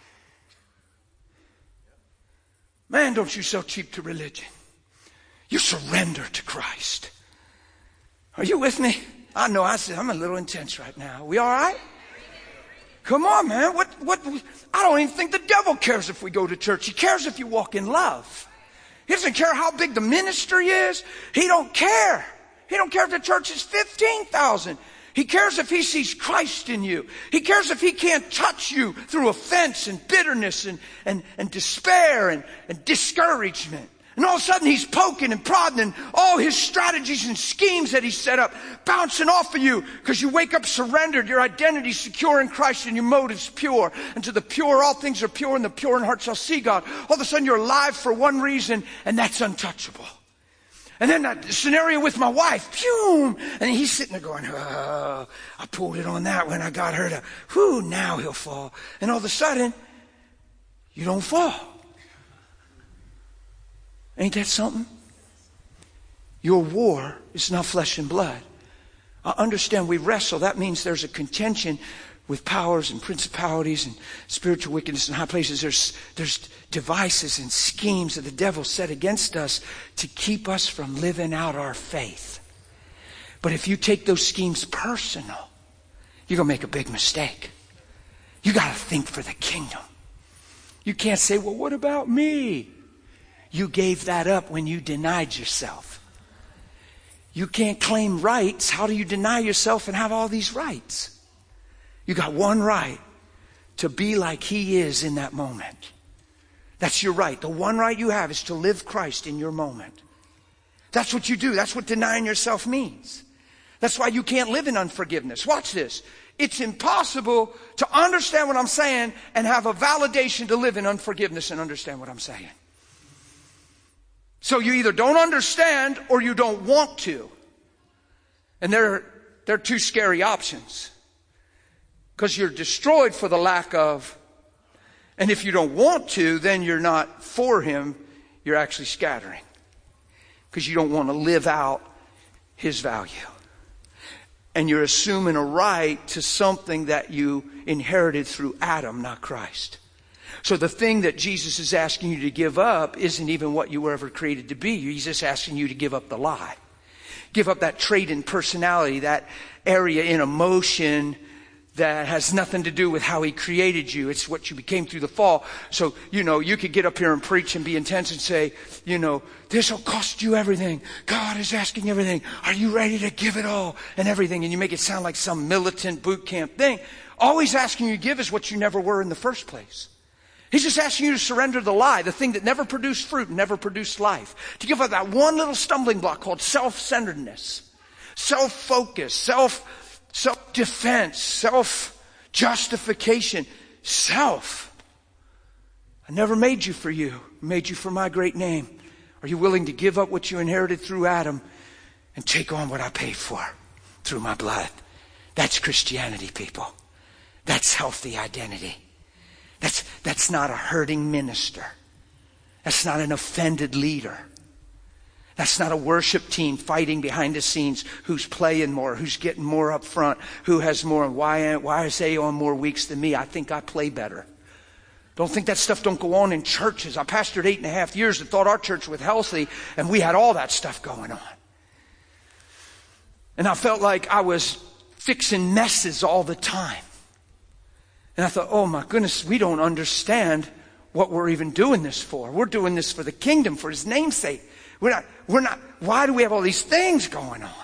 Man, don't you sell cheap to religion. You surrender to Christ. Are you with me? I know I said I'm a little intense right now. We all right? Come on, man. What, what, I don't even think the devil cares if we go to church. He cares if you walk in love. He doesn't care how big the ministry is. He don't care. He don't care if the church is fifteen thousand. He cares if he sees Christ in you. He cares if he can't touch you through offense and bitterness and, and, and despair and, and discouragement. And all of a sudden he's poking and prodding and all his strategies and schemes that he set up bouncing off of you because you wake up surrendered. Your identity secure in Christ and your motives pure. And to the pure, all things are pure, and the pure in heart shall see God. All of a sudden you're alive for one reason, and that's untouchable. And then that scenario with my wife, phew, and he's sitting there going, oh, I pulled it on that when I got her to, whew, now he'll fall. And all of a sudden, you don't fall. Ain't that something? Your war is not flesh and blood. I understand we wrestle. That means there's a contention with powers and principalities and spiritual wickedness in high places. There's, there's devices and schemes that the devil set against us to keep us from living out our faith. But if you take those schemes personal, you're going to make a big mistake. You got to think for the kingdom. You can't say, well, what about me? You gave that up when you denied yourself. You can't claim rights. How do you deny yourself and have all these rights? You got one right, to be like he is in that moment. That's your right. The one right you have is to live Christ in your moment. That's what you do. That's what denying yourself means. That's why you can't live in unforgiveness. Watch this. It's impossible to understand what I'm saying and have a validation to live in unforgiveness and understand what I'm saying. So you either don't understand or you don't want to. And they're, they're two scary options. Because you're destroyed for the lack of And if you don't want to, then you're not for him. You're actually scattering. Because you don't want to live out his value. And you're assuming a right to something that you inherited through Adam, not Christ. So the thing that Jesus is asking you to give up isn't even what you were ever created to be. He's just asking you to give up the lie. Give up that trait in personality, that area in emotion that has nothing to do with how he created you. It's what you became through the fall. So, you know, you could get up here and preach and be intense and say, you know, this will cost you everything. God is asking everything. Are you ready to give it all and everything? And you make it sound like some militant boot camp thing. All he's asking you to give is what you never were in the first place. He's just asking you to surrender the lie, the thing that never produced fruit and never produced life. To give up that one little stumbling block called self-centeredness, self-focus, self Self-defense, self-justification, self. I never made you for you. I made you for my great name. Are you willing to give up what you inherited through Adam and take on what I paid for through my blood? That's Christianity, people. That's healthy identity. That's, that's not a hurting minister. That's not an offended leader. That's not a worship team fighting behind the scenes who's playing more, who's getting more up front, who has more. Why, why is they on more weeks than me? I think I play better. Don't think that stuff don't go on in churches. I pastored eight and a half years and thought our church was healthy, and we had all that stuff going on. And I felt like I was fixing messes all the time. And I thought, oh my goodness, we don't understand what we're even doing this for. We're doing this for the kingdom, for his name's sake. We're not, we're not, why do we have all these things going on?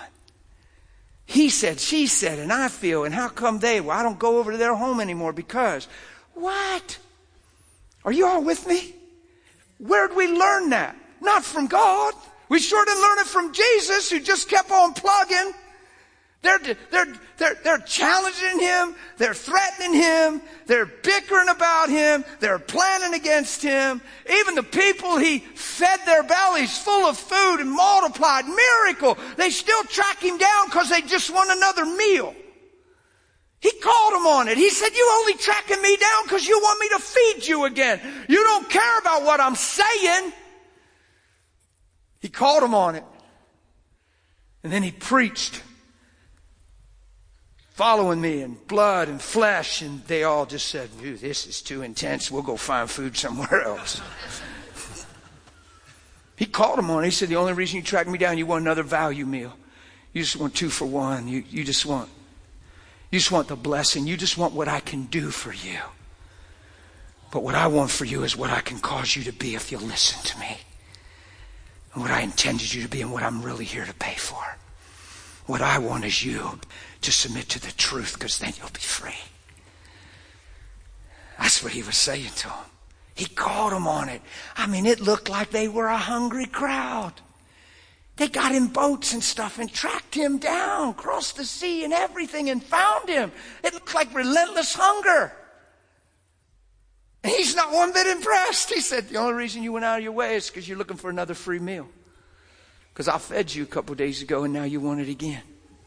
He said, she said, and I feel, and how come they? Well, I don't go over to their home anymore because, what? Are you all with me? Where'd we learn that? Not from God. We sure didn't learn it from Jesus, who just kept on plugging. They're, they're, they're, they're challenging him. They're threatening him. They're bickering about him. They're planning against him. Even the people he fed their bellies full of food and multiplied, miracle, they still track him down because they just want another meal. He called them on it. He said, you only tracking me down because you want me to feed you again. You don't care about what I'm saying. He called them on it. And then he preached, following me in blood and flesh, and they all just said, "Ooh, this is too intense. We'll go find food somewhere else." He called them on it. He said, the only reason you track me down, you want another value meal. You just want two for one. You, you just want, you just want the blessing. You just want what I can do for you. But what I want for you is what I can cause you to be if you'll listen to me. And what I intended you to be and what I'm really here to pay for. What I want is you to submit to the truth, because then you'll be free. That's what he was saying to them. He called them on it. I mean, it looked like they were a hungry crowd. They got in boats and stuff and tracked him down, crossed the sea and everything, and found him. It looked like relentless hunger. And he's not one bit impressed. He said, the only reason you went out of your way is because you're looking for another free meal. Because I fed you a couple of days ago and now you want it again.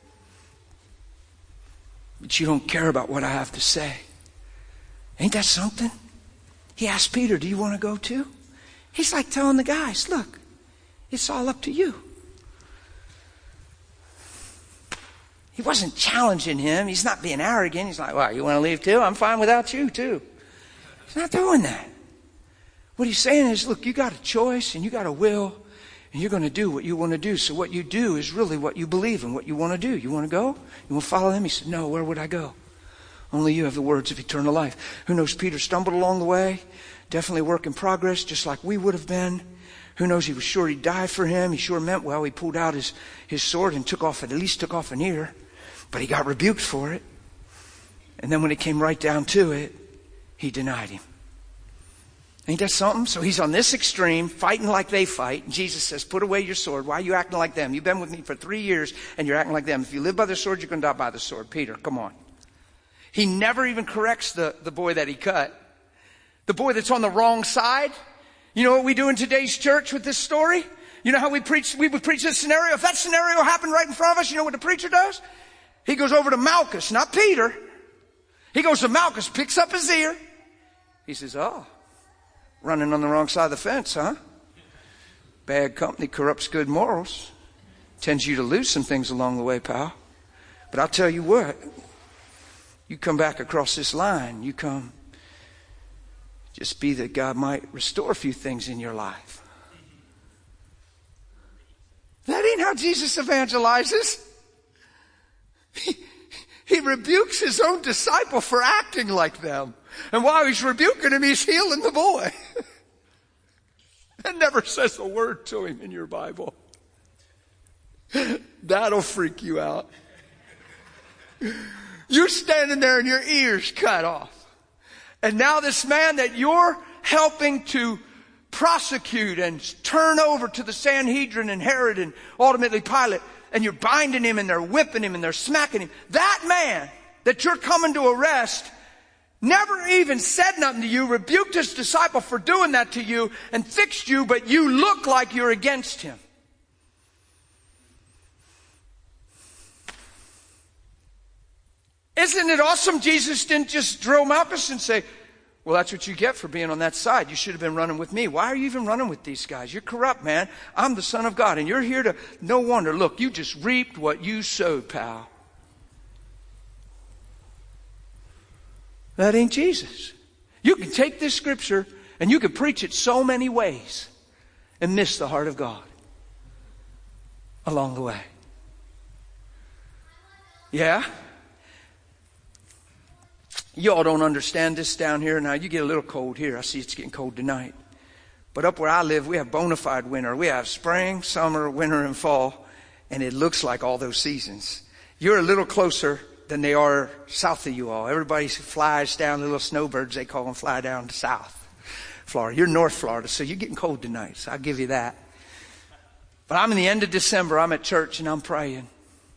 But you don't care about what I have to say. Ain't that something? He asked Peter, do you want to go too? He's like telling the guys, look, it's all up to you. He wasn't challenging him. He's not being arrogant. He's like, well, you want to leave too? I'm fine without you too. He's not doing that. What he's saying is, look, you got a choice and you got a will. And you're going to do what you want to do. So what you do is really what you believe in, what you want to do. You want to go? You want to follow him? He said, no, where would I go? Only you have the words of eternal life. Who knows, Peter stumbled along the way. Definitely a work in progress, just like we would have been. Who knows, he was sure he'd die for him. He sure meant well. He pulled out his, his sword and took off, at least took off an ear. But he got rebuked for it. And then when it came right down to it, he denied him. Ain't that something? So he's on this extreme, fighting like they fight. And Jesus says, put away your sword. Why are you acting like them? You've been with me for three years and you're acting like them. If you live by the sword, you're going to die by the sword. Peter, come on. He never even corrects the, the boy that he cut. The boy that's on the wrong side. You know what we do in today's church with this story? You know how we preach, we would preach this scenario? If that scenario happened right in front of us, you know what the preacher does? He goes over to Malchus, not Peter. He goes to Malchus, picks up his ear, He says, oh, running on the wrong side of the fence, huh? Bad company corrupts good morals. Tends you to lose some things along the way, pal. But I'll tell you what, you come back across this line, you come, just be that God might restore a few things in your life. That ain't how Jesus evangelizes. He, he rebukes his own disciple for acting like them. And while he's rebuking him, he's healing the boy. That never says a word to him in your Bible. That'll freak you out. You're standing there and your ears cut off. And now this man that you're helping to prosecute and turn over to the Sanhedrin and Herod and ultimately Pilate, and you're binding him and they're whipping him and they're smacking him. That man that you're coming to arrest never even said nothing to you, rebuked his disciple for doing that to you and fixed you, but you look like you're against him. Isn't it awesome? Jesus didn't just drill Malchus and say, well, that's what you get for being on that side. You should have been running with me. Why are you even running with these guys? You're corrupt, man. I'm the Son of God, and you're here to, no wonder. Look, you just reaped what you sowed, pal. That ain't Jesus. You can take this scripture, and you can preach it so many ways and miss the heart of God along the way. Yeah? Y'all don't understand this down here. Now, you get a little cold here. I see it's getting cold tonight. But up where I live, we have bona fide winter. We have spring, summer, winter, and fall. And it looks like all those seasons. You're a little closer than they are south of you all. Everybody flies down, the little snowbirds, they call them, fly down to South Florida. You're North Florida, so you're getting cold tonight. So I'll give you that. But I'm in the end of December. I'm at church and I'm praying.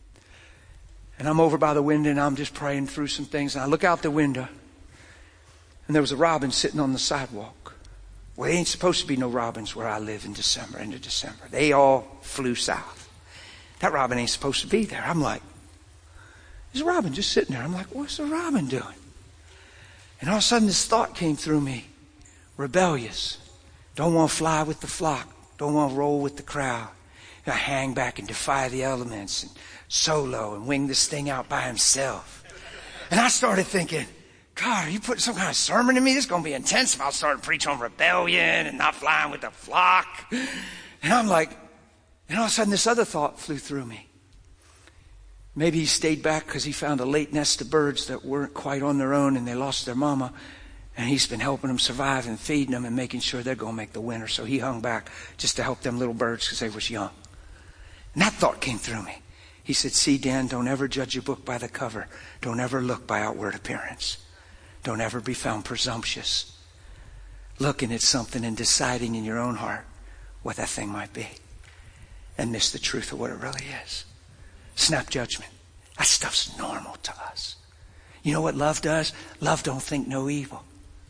And I'm over by the window and I'm just praying through some things. And I look out the window and there was a robin sitting on the sidewalk. Well, there ain't supposed to be no robins where I live in December, end of December. They all flew south. That robin ain't supposed to be there. I'm like, there's a robin just sitting there. I'm like, what's the robin doing? And all of a sudden this thought came through me. Rebellious. Don't want to fly with the flock. Don't want to roll with the crowd. I hang back and defy the elements and solo and wing this thing out by himself. And I started thinking, God, are you putting some kind of sermon in me? This is going to be intense if I start to preach on rebellion and not flying with the flock. And I'm like, and all of a sudden this other thought flew through me. Maybe he stayed back because he found a late nest of birds that weren't quite on their own and they lost their mama. And he's been helping them survive and feeding them and making sure they're going to make the winter. So he hung back just to help them little birds because they was young. And that thought came through me. He said, see, Dan, don't ever judge a book by the cover. Don't ever look by outward appearance. Don't ever be found presumptuous, looking at something and deciding in your own heart what that thing might be and miss the truth of what it really is. Snap judgment. That stuff's normal to us. You know what love does? Love don't think no evil.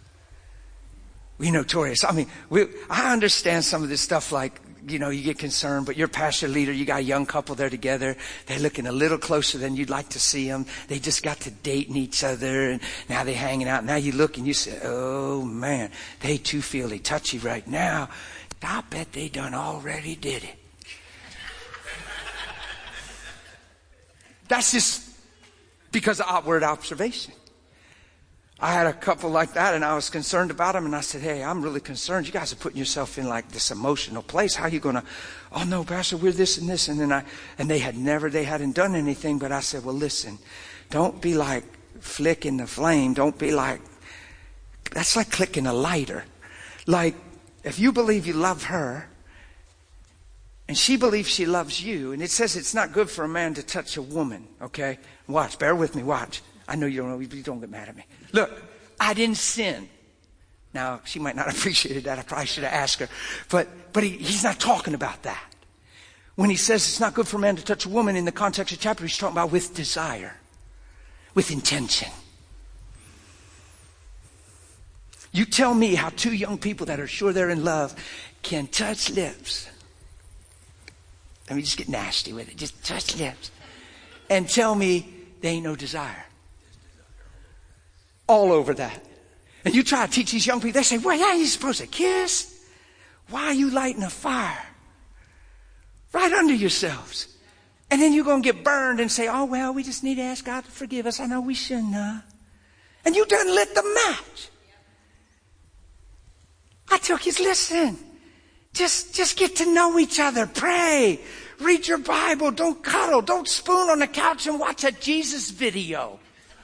We're notorious. I mean, we, I understand some of this stuff like, you know, you get concerned, but you're pastor leader, you got a young couple there together. They're looking a little closer than you'd like to see them. They just got to dating each other and now they're hanging out. Now you look and you say, oh man, they two feel they touchy right now. I bet they done already did it. That's just because of outward observation. I had a couple like that and I was concerned about them and I said, hey, I'm really concerned. You guys are putting yourself in like this emotional place. How are you going to, oh no, Pastor, we're this and this. And then I, and they had never, they hadn't done anything, but I said, well, listen, don't be like flicking the flame. Don't be like, that's like clicking a lighter. Like if you believe you love her and she believes she loves you, and it says it's not good for a man to touch a woman. Okay. Watch, bear with me. Watch. I know you don't know, you don't get mad at me. Look, I didn't sin. Now, she might not have appreciated that. I probably should have asked her. But but he, he's not talking about that. When he says it's not good for a man to touch a woman in the context of the chapter, he's talking about with desire, with intention. You tell me how two young people that are sure they're in love can touch lips. Let me just get nasty with it. Just touch lips. And tell me there ain't no desire. All over that. And you try to teach these young people, they say, well, yeah, you're supposed to kiss. Why are you lighting a fire? Right under yourselves. And then you're going to get burned and say, oh, well, we just need to ask God to forgive us. I know we shouldn't have. And you done lit the match. I tell kids, listen, just, just get to know each other. Pray. Read your Bible. Don't cuddle. Don't spoon on the couch and watch a Jesus video.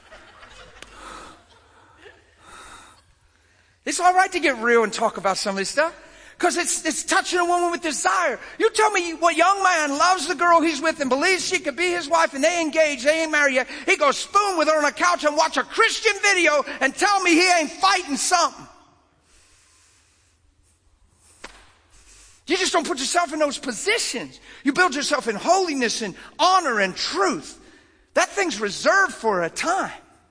It's all right to get real and talk about some of this stuff. Because it's, it's touching a woman with desire. You tell me what young man loves the girl he's with and believes she could be his wife and they engage, they ain't married yet. He goes spoon with her on a couch and watch a Christian video and tell me he ain't fighting something. You just don't put yourself in those positions. You build yourself in holiness and honor and truth. That thing's reserved for a time.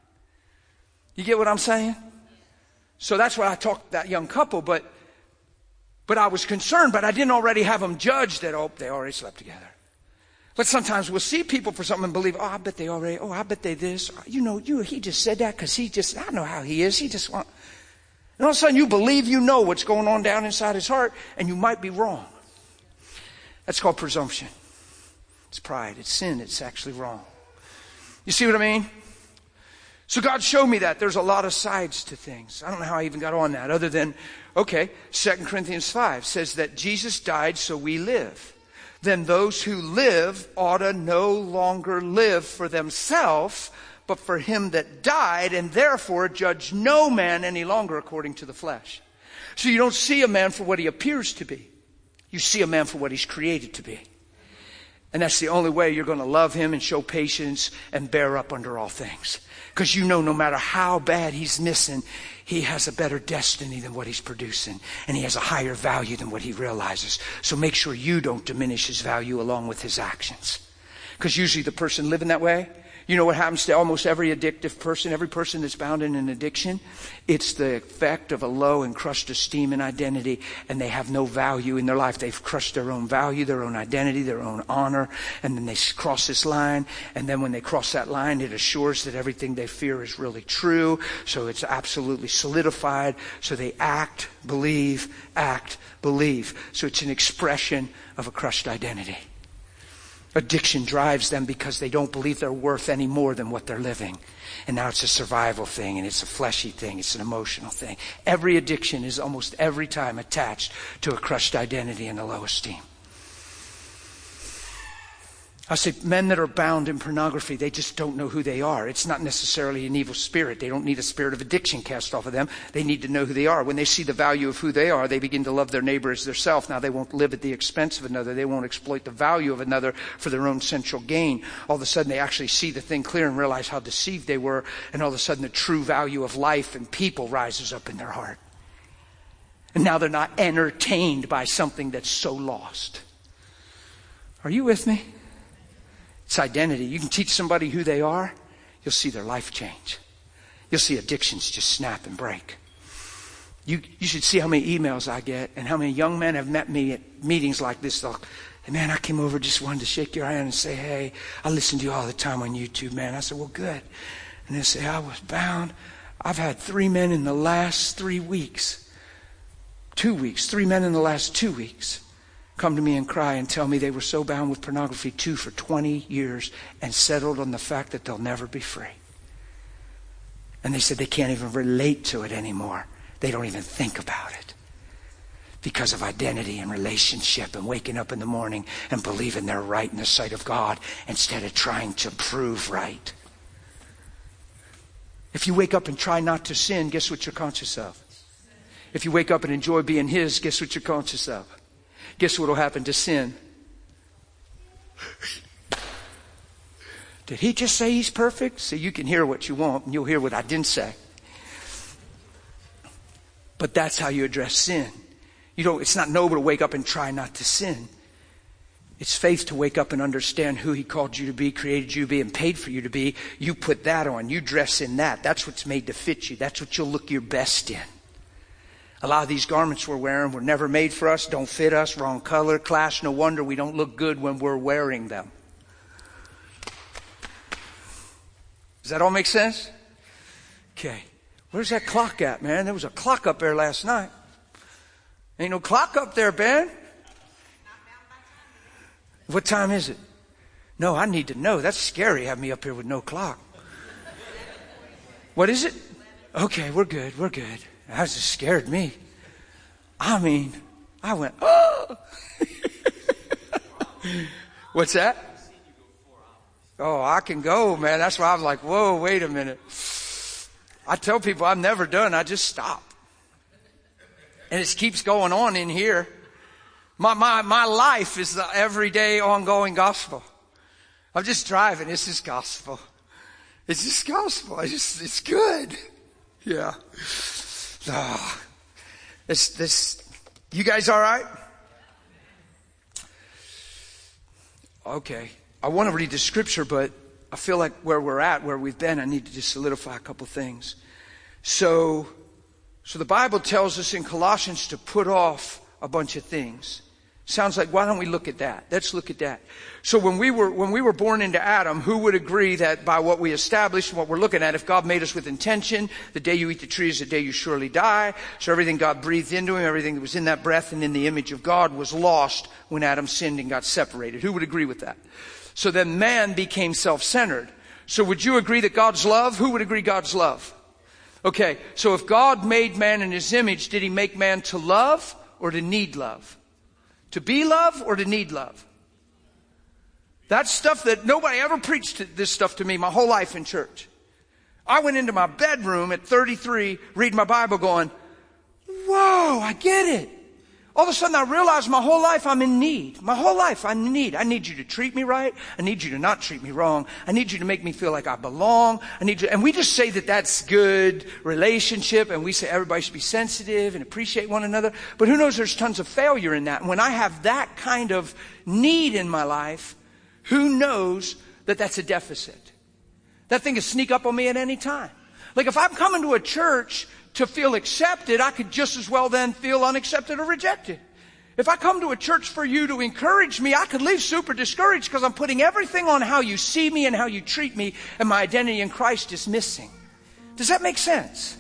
You get what I'm saying? So that's why I talked to that young couple, but but I was concerned, but I didn't already have them judged that, oh, they already slept together. But sometimes we'll see people for something and believe, oh, I bet they already, oh, I bet they this. You know, you he just said that because he just, I know how he is. He just want. And all of a sudden you believe you know what's going on down inside his heart, and you might be wrong. That's called presumption. It's pride. It's sin. It's actually wrong. You see what I mean? So God showed me that. There's a lot of sides to things. I don't know how I even got on that other than, okay, Second Corinthians five says that Jesus died so we live. Then those who live ought to no longer live for themselves, but for him that died, and therefore judge no man any longer according to the flesh. So you don't see a man for what he appears to be. You see a man for what he's created to be. And that's the only way you're going to love him and show patience and bear up under all things. Because you know no matter how bad he's missing, he has a better destiny than what he's producing. And he has a higher value than what he realizes. So make sure you don't diminish his value along with his actions. Because usually the person living that way, you know what happens to almost every addictive person, every person that's bound in an addiction? It's the effect of a low and crushed esteem and identity, and they have no value in their life. They've crushed their own value, their own identity, their own honor, and then they cross this line, and then when they cross that line, it assures that everything they fear is really true, so it's absolutely solidified, so they act, believe, act, believe. So it's an expression of a crushed identity. Addiction drives them because they don't believe they're worth any more than what they're living. And now it's a survival thing, and it's a fleshy thing, it's an emotional thing. Every addiction is almost every time attached to a crushed identity and a low esteem. I say men that are bound in pornography, they just don't know who they are. It's not necessarily an evil spirit. They don't need a spirit of addiction cast off of them. They need to know who they are. When they see the value of who they are, they begin to love their neighbor as their self. Now they won't live at the expense of another. They won't exploit the value of another for their own sensual gain. All of a sudden they actually see the thing clear and realize how deceived they were. And all of a sudden the true value of life and people rises up in their heart. And now they're not entertained by something that's so lost. Are you with me? It's identity. You can teach somebody who they are, you'll see their life change. You'll see addictions just snap and break. You you should see how many emails I get and how many young men have met me at meetings like this. They'll, hey man, I came over, just wanted to shake your hand and say, hey, I listen to you all the time on YouTube, man. I said, well, good. And they say, I was bound. I've had three men in the last three weeks. Two weeks. Three men in the last two weeks. Come to me and cry and tell me they were so bound with pornography too for twenty years and settled on the fact that they'll never be free. And they said they can't even relate to it anymore. They don't even think about it. Because of identity and relationship and waking up in the morning and believing they're right in the sight of God instead of trying to prove right. If you wake up and try not to sin, guess what you're conscious of? If you wake up and enjoy being His, guess what you're conscious of? Guess what will happen to sin? Did he just say he's perfect? So you can hear what you want and you'll hear what I didn't say. But that's how you address sin. You don't, it's not noble to wake up and try not to sin. It's faith to wake up and understand who He called you to be, created you to be, and paid for you to be. You put that on. You dress in that. That's what's made to fit you. That's what you'll look your best in. A lot of these garments we're wearing were never made for us, don't fit us, wrong color, clash. No wonder we don't look good when we're wearing them. Does that all make sense? Okay. Where's that clock at, man? There was a clock up there last night. Ain't no clock up there, Ben. What time is it? No, I need to know. That's scary, having me up here with no clock. What is it? Okay, we're good, we're good. That just scared me. I mean, I went, oh! What's that? Oh, I can go, man. That's why I was like, whoa, wait a minute. I tell people I'm never done. I just stop. And it keeps going on in here. My, my, my life is the everyday ongoing gospel. I'm just driving. It's just gospel. It's just gospel. I just, it's good. Yeah. Oh, this, this, you guys all right? Okay. I want to read the scripture, but I feel like where we're at, where we've been, I need to just solidify a couple things. So, so the Bible tells us in Colossians to put off a bunch of things. Sounds like, why don't we look at that? Let's look at that. So when we were, when we were born into Adam, who would agree that by what we established and what we're looking at, if God made us with intention, the day you eat the tree is the day you surely die. So everything God breathed into him, everything that was in that breath and in the image of God was lost when Adam sinned and got separated. Who would agree with that? So then man became self-centered. So would you agree that God's love? Who would agree God's love? Okay, so if God made man in his image, did he make man to love or to need love? To be love or to need love? That's stuff that nobody ever preached this stuff to me my whole life in church. I went into my bedroom at thirty-three, reading my Bible going, whoa, I get it. All of a sudden I realized my whole life I'm in need. My whole life I'm in need. I need you to treat me right. I need you to not treat me wrong. I need you to make me feel like I belong. I need you, and we just say that that's good relationship, and we say everybody should be sensitive and appreciate one another. But who knows, there's tons of failure in that. And when I have that kind of need in my life, who knows that that's a deficit? That thing can sneak up on me at any time. Like if I'm coming to a church to feel accepted, I could just as well then feel unaccepted or rejected. If I come to a church for you to encourage me, I could leave super discouraged because I'm putting everything on how you see me and how you treat me, and my identity in Christ is missing. Does that make sense?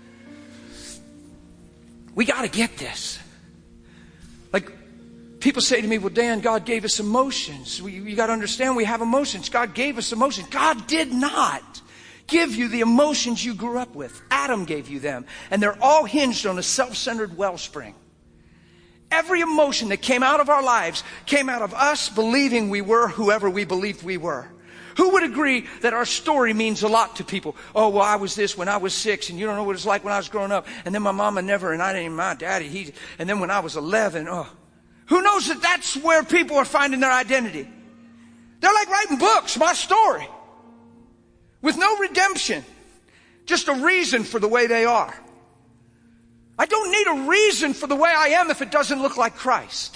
We got to get this. Like people say to me, well, Dan, God gave us emotions. We, you got to understand we have emotions. God gave us emotions. God did not give you the emotions you grew up with. Adam gave you them. And they're all hinged on a self-centered wellspring. Every emotion that came out of our lives came out of us believing we were whoever we believed we were. Who would agree that our story means a lot to people? Oh, well, I was this when I was six, and you don't know what it's like when I was growing up. And then my mama never, and I didn't even, my daddy, he, and then when I was eleven, oh. Who knows that that's where people are finding their identity? They're like writing books, my story. With no redemption. Just a reason for the way they are. I don't need a reason for the way I am if it doesn't look like Christ.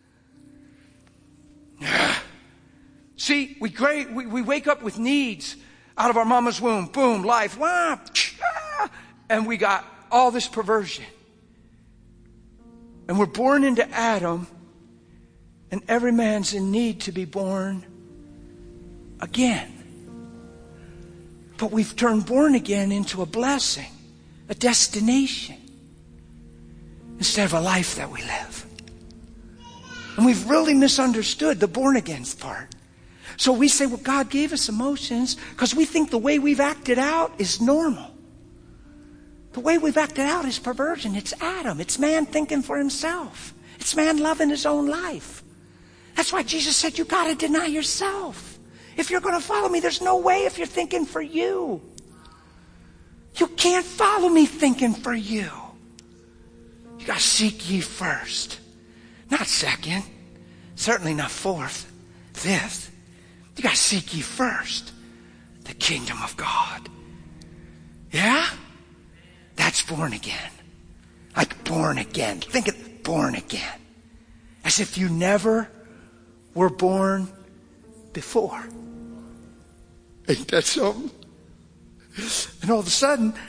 See, we, great, we, we wake up with needs out of our mama's womb. Boom, life. Wah, and we got all this perversion. And we're born into Adam. And every man's in need to be born again. But we've turned born again into a blessing, a destination, instead of a life that we live. And we've really misunderstood the born again part. So we say, well, God gave us emotions because we think the way we've acted out is normal. The way we've acted out is perversion. It's Adam. It's man thinking for himself. It's man loving his own life. That's why Jesus said, you got to deny yourself. If you're going to follow me, there's no way if you're thinking for you. You can't follow me thinking for you. You got to seek ye first. Not second. Certainly not fourth. Fifth. You got to seek ye first. The kingdom of God. Yeah? That's born again. Like born again. Think of born again. As if you never were born before. Ain't that something? And all of a sudden,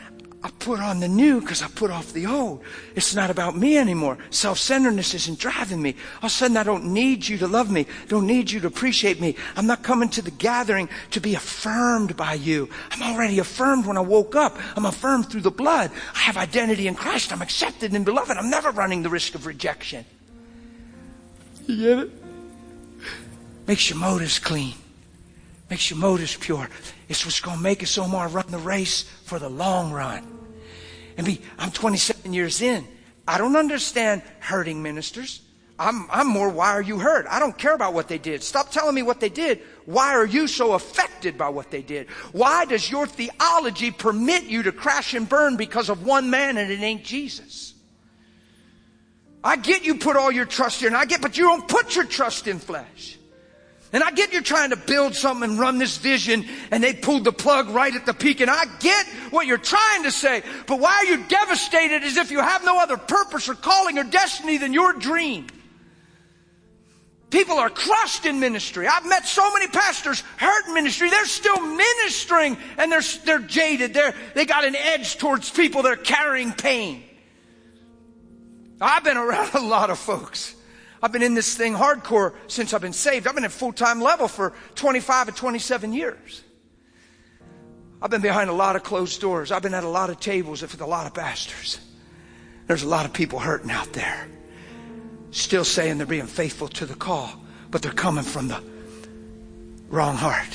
I put on the new because I put off the old. It's not about me anymore. Self-centeredness isn't driving me. All of a sudden, I don't need you to love me. Don't need you to appreciate me. I'm not coming to the gathering to be affirmed by you. I'm already affirmed when I woke up. I'm affirmed through the blood. I have identity in Christ. I'm accepted and beloved. I'm never running the risk of rejection. You get it? Makes your motives clean. Makes your motives pure. It's what's going to make us, Omar, run the race for the long run. And be, I'm twenty-seven years in. I don't understand hurting ministers. I'm, I'm more, why are you hurt? I don't care about what they did. Stop telling me what they did. Why are you so affected by what they did? Why does your theology permit you to crash and burn because of one man and it ain't Jesus? I get you put all your trust here, and I get, but you don't put your trust in flesh. And I get you're trying to build something and run this vision, and they pulled the plug right at the peak. And I get what you're trying to say. But why are you devastated as if you have no other purpose or calling or destiny than your dream? People are crushed in ministry. I've met so many pastors hurt in ministry. They're still ministering, and they're, they're jaded. They're, they got an edge towards people that are carrying pain. I've been around a lot of folks. I've been in this thing hardcore since I've been saved. I've been at full-time level for twenty-five or twenty-seven years. I've been behind a lot of closed doors. I've been at a lot of tables with a lot of pastors. There's a lot of people hurting out there. Still saying they're being faithful to the call, but they're coming from the wrong heart.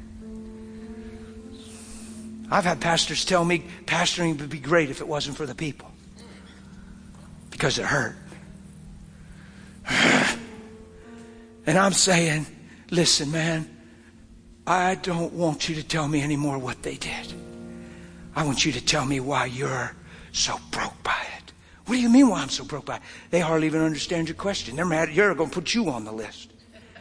I've had pastors tell me pastoring would be great if it wasn't for the people. Because it hurt. And I'm saying, listen, man, I don't want you to tell me anymore what they did. I want you to tell me why you're so broke by it. What do you mean why I'm so broke by it? They hardly even understand your question. They're mad. You're going to put you on the list.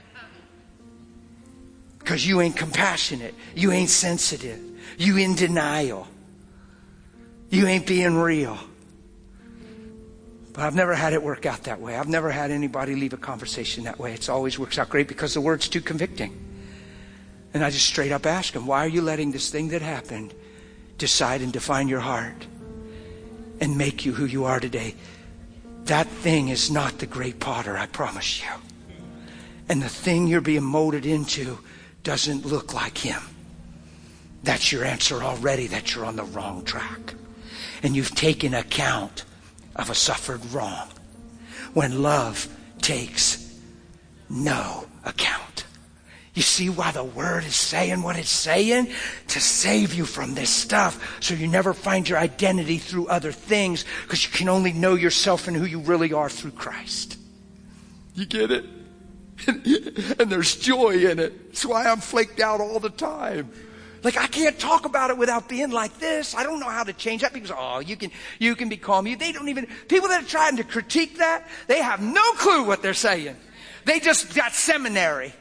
Because you ain't compassionate. You ain't sensitive. You in denial. You ain't being real. But I've never had it work out that way. I've never had anybody leave a conversation that way. It always works out great because the word's too convicting. And I just straight up ask them, why are you letting this thing that happened decide and define your heart and make you who you are today? That thing is not the great potter, I promise you. And the thing you're being molded into doesn't look like him. That's your answer already, that you're on the wrong track. And you've taken account of a suffered wrong when love takes no account. You see why the word is saying what it's saying? To save you from this stuff so you never find your identity through other things, because you can only know yourself and who you really are through Christ. You get it? And there's joy in it. That's why I'm flaked out all the time. Like, I can't talk about it without being like this. I don't know how to change that. People say, oh, you can, you can be calm. You, they don't even, people that are trying to critique that, they have no clue what they're saying. They just got seminary.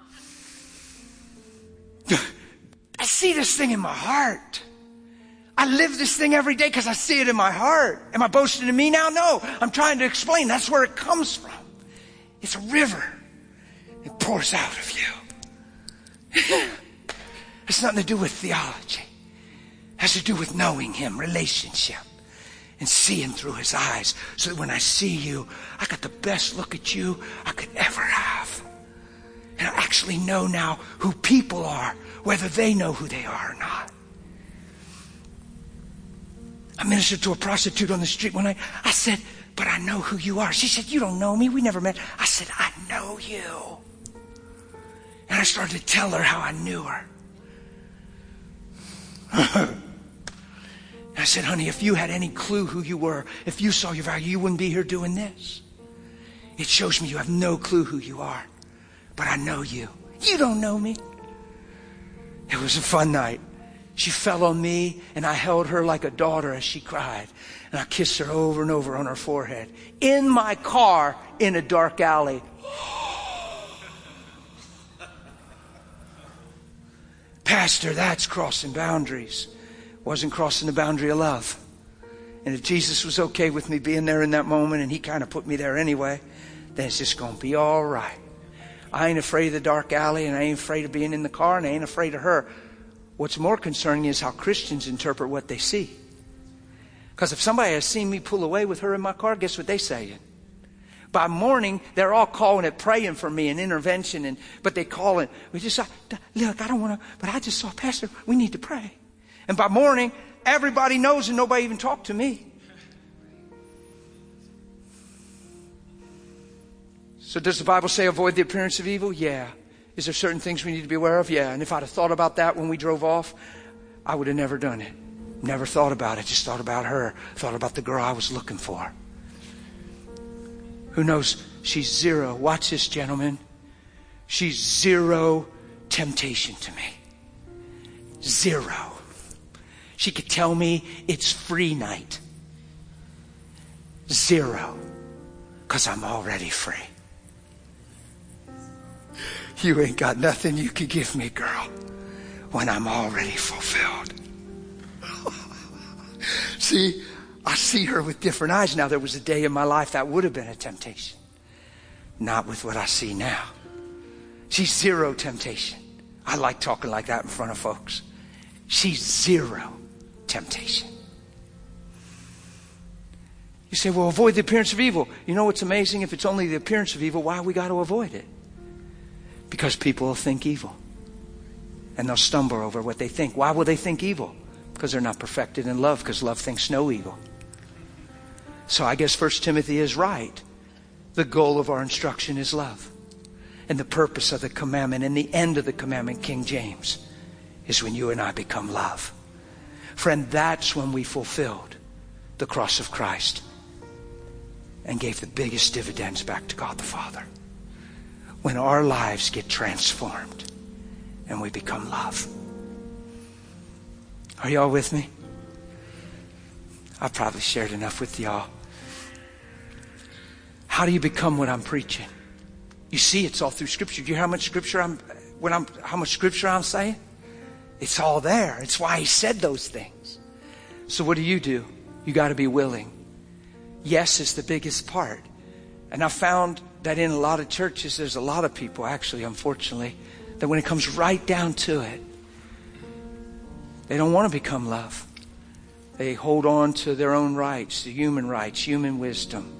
I see this thing in my heart. I live this thing every day because I see it in my heart. Am I boasting in me now? No. I'm trying to explain. That's where it comes from. It's a river. It pours out of you. It's nothing to do with theology. It has to do with knowing him, relationship, and seeing through his eyes. So that when I see you, I got the best look at you I could ever have. And I actually know now who people are, whether they know who they are or not. I ministered to a prostitute on the street one night. I said, but I know who you are. She said, you don't know me. We never met. I said, I know you. And I started to tell her how I knew her. I said, honey, if you had any clue who you were, if you saw your value, you wouldn't be here doing this. It shows me you have no clue who you are. But I know you. You don't know me. It was a fun night. She fell on me, and I held her like a daughter as she cried. And I kissed her over and over on her forehead. In my car, in a dark alley. Pastor, that's crossing boundaries. Wasn't crossing the boundary of love. And if Jesus was okay with me being there in that moment, and he kind of put me there anyway, then it's just going to be all right. I ain't afraid of the dark alley, and I ain't afraid of being in the car, and I ain't afraid of her. What's more concerning is how Christians interpret what they see. Because if somebody has seen me pull away with her in my car, guess what they saying? By morning, they're all calling it, praying for me and intervention. And but they call it, we just, look, I don't want to, but I just saw Pastor, we need to pray. And by morning, everybody knows and nobody even talked to me. So does the Bible say avoid the appearance of evil? Yeah. Is there certain things we need to be aware of? Yeah. And if I'd have thought about that when we drove off, I would have never done it. Never thought about it. Just thought about her. Thought about the girl I was looking for. Who knows? She's zero. Watch this, gentlemen. She's zero temptation to me. Zero. She could tell me it's free night. Zero. Because I'm already free. You ain't got nothing you could give me, girl, when I'm already fulfilled. See, I see her with different eyes now. There was a day in my life that would have been a temptation. Not with what I see now. She's zero temptation. I like talking like that in front of folks. She's zero temptation. You say, well, avoid the appearance of evil. You know what's amazing? If it's only the appearance of evil, why we got to avoid it? Because people will think evil. And they'll stumble over what they think. Why will they think evil? Because they're not perfected in love, because love thinks no evil. So I guess First Timothy is right. The goal of our instruction is love. And the purpose of the commandment and the end of the commandment, King James, is when you and I become love. Friend, that's when we fulfilled the cross of Christ and gave the biggest dividends back to God the Father. When our lives get transformed and we become love. Are y'all with me? I've probably shared enough with y'all. How do you become what I'm preaching? You see, it's all through Scripture. Do you hear how much Scripture I'm, when I'm, how much Scripture I'm saying? It's all there. It's why He said those things. So what do you do? You got to be willing. Yes is the biggest part. And I found that in a lot of churches, there's a lot of people, actually, unfortunately, that when it comes right down to it, they don't want to become love. They hold on to their own rights, the human rights, human wisdom.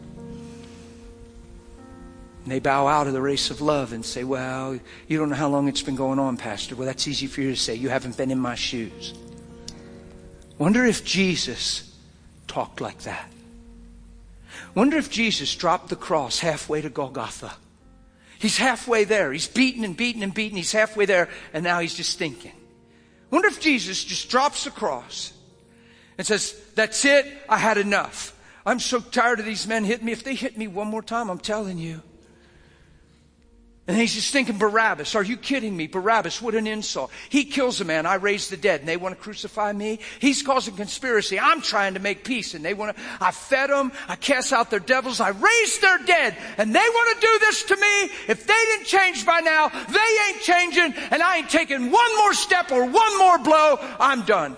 And they bow out of the race of love and say, well, you don't know how long it's been going on, Pastor. Well, that's easy for you to say. You haven't been in my shoes. Wonder if Jesus talked like that. Wonder if Jesus dropped the cross halfway to Golgotha. He's halfway there. He's beaten and beaten and beaten. He's halfway there, and now he's just thinking. Wonder if Jesus just drops the cross and says, that's it, I had enough. I'm so tired of these men hitting me. If they hit me one more time, I'm telling you. And he's just thinking, Barabbas, are you kidding me? Barabbas, what an insult. He kills a man, I raise the dead, and they want to crucify me? He's causing conspiracy. I'm trying to make peace, and they want to, I fed them, I cast out their devils, I raised their dead, and they want to do this to me? If they didn't change by now, they ain't changing, and I ain't taking one more step or one more blow, I'm done.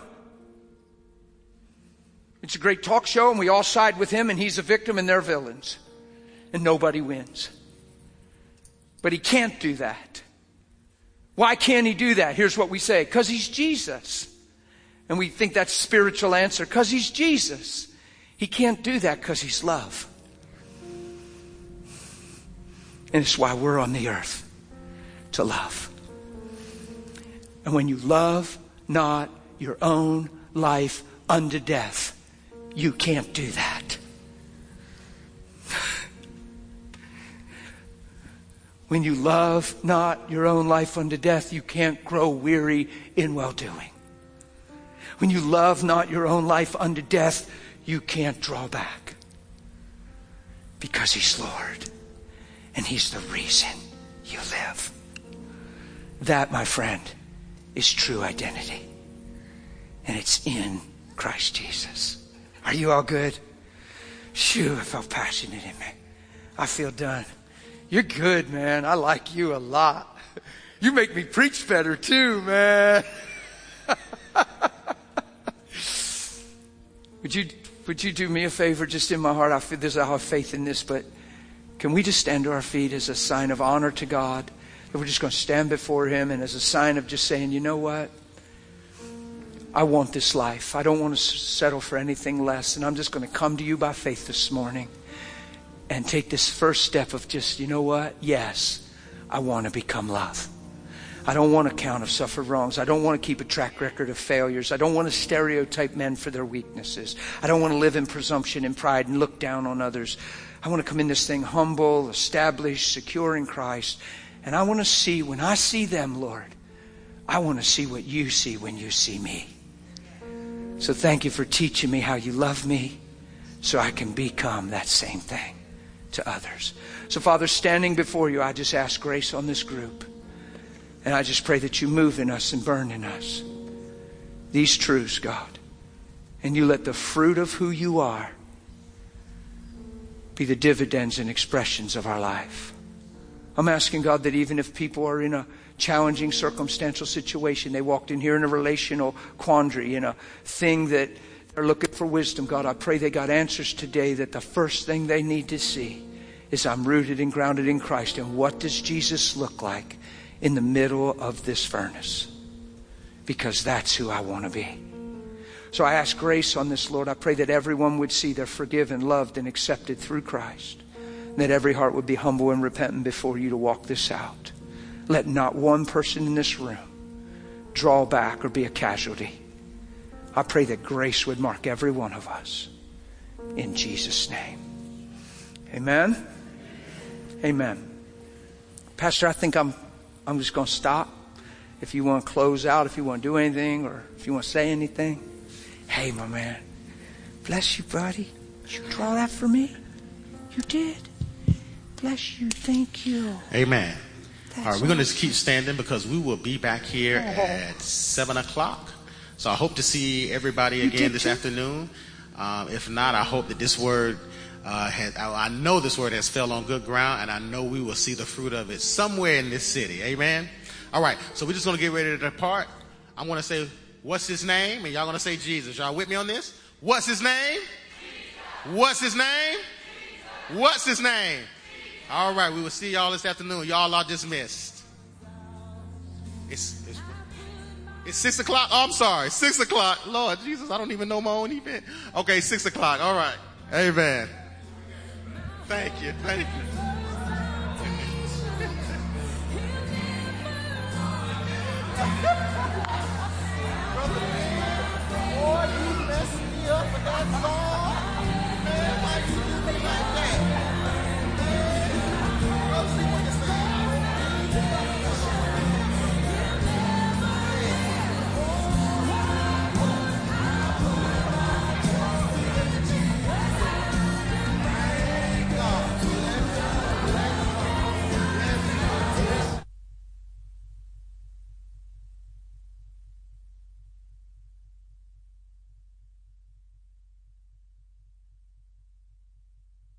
It's a great talk show, and we all side with him, and he's a victim, and they're villains. And nobody wins. But he can't do that. Why can't he do that? Here's what we say. Because he's Jesus. And we think that's a spiritual answer. Because he's Jesus. He can't do that because he's love. And it's why we're on the earth. To love. And when you love not your own life unto death, you can't do that. When you love not your own life unto death, you can't grow weary in well-doing. When you love not your own life unto death, you can't draw back. Because he's Lord. And he's the reason you live. That, my friend, is true identity. And it's in Christ Jesus. Are you all good? Phew, I felt passionate in me. I feel done. You're good, man. I like you a lot. You make me preach better too, man. Would you, would you do me a favor just in my heart? I feel there's a have faith in this, but can we just stand to our feet as a sign of honor to God? That we're just going to stand before him and as a sign of just saying, you know what? I want this life. I don't want to settle for anything less. And I'm just going to come to you by faith this morning and take this first step of just, you know what? Yes, I want to become love. I don't want a count of suffered wrongs. I don't want to keep a track record of failures. I don't want to stereotype men for their weaknesses. I don't want to live in presumption and pride and look down on others. I want to come in this thing humble, established, secure in Christ. And I want to see, when I see them, Lord, I want to see what you see when you see me. So thank you for teaching me how you love me so I can become that same thing to others. So Father, standing before you, I just ask grace on this group. And I just pray that you move in us and burn in us these truths, God. And you let the fruit of who you are be the dividends and expressions of our life. I'm asking, God, that even if people are in a challenging circumstantial situation, they walked in here in a relational quandary, in a thing that they're looking for wisdom, God, I pray they got answers today, that the first thing they need to see is I'm rooted and grounded in Christ. And what does Jesus look like in the middle of this furnace? Because that's who I want to be. So I ask grace on this, Lord. I pray that everyone would see they're forgiven, loved, and accepted through Christ. And that every heart would be humble and repentant before you to walk this out. Let not one person in this room draw back or be a casualty. I pray that grace would mark every one of us. In Jesus' name. Amen. Amen. Pastor, I think I'm I'm just going to stop. If you want to close out, if you want to do anything, or if you want to say anything. Hey, my man. Bless you, buddy. Did you draw that for me? You did. Bless you. Thank you. Amen. That's All right, we're going to awesome. keep standing because we will be back here Oh. at seven o'clock. So I hope to see everybody You again did this too? afternoon. Um, if not, I hope that this word uh, has, I, I know this word has fell on good ground, and I know we will see the fruit of it somewhere in this city. Amen. All right, so we're just going to get ready to depart. I'm going to say, what's his name? And y'all going to say Jesus. Y'all with me on this? What's his name? Jesus. What's his name? Jesus. What's his name? Jesus. All right, we will see y'all this afternoon. Y'all are dismissed. It's, it's, it's six o'clock. Oh, I'm sorry. Six o'clock. Lord Jesus, I don't even know my own event. Okay, six o'clock. All right. Amen. Thank you. Thank you.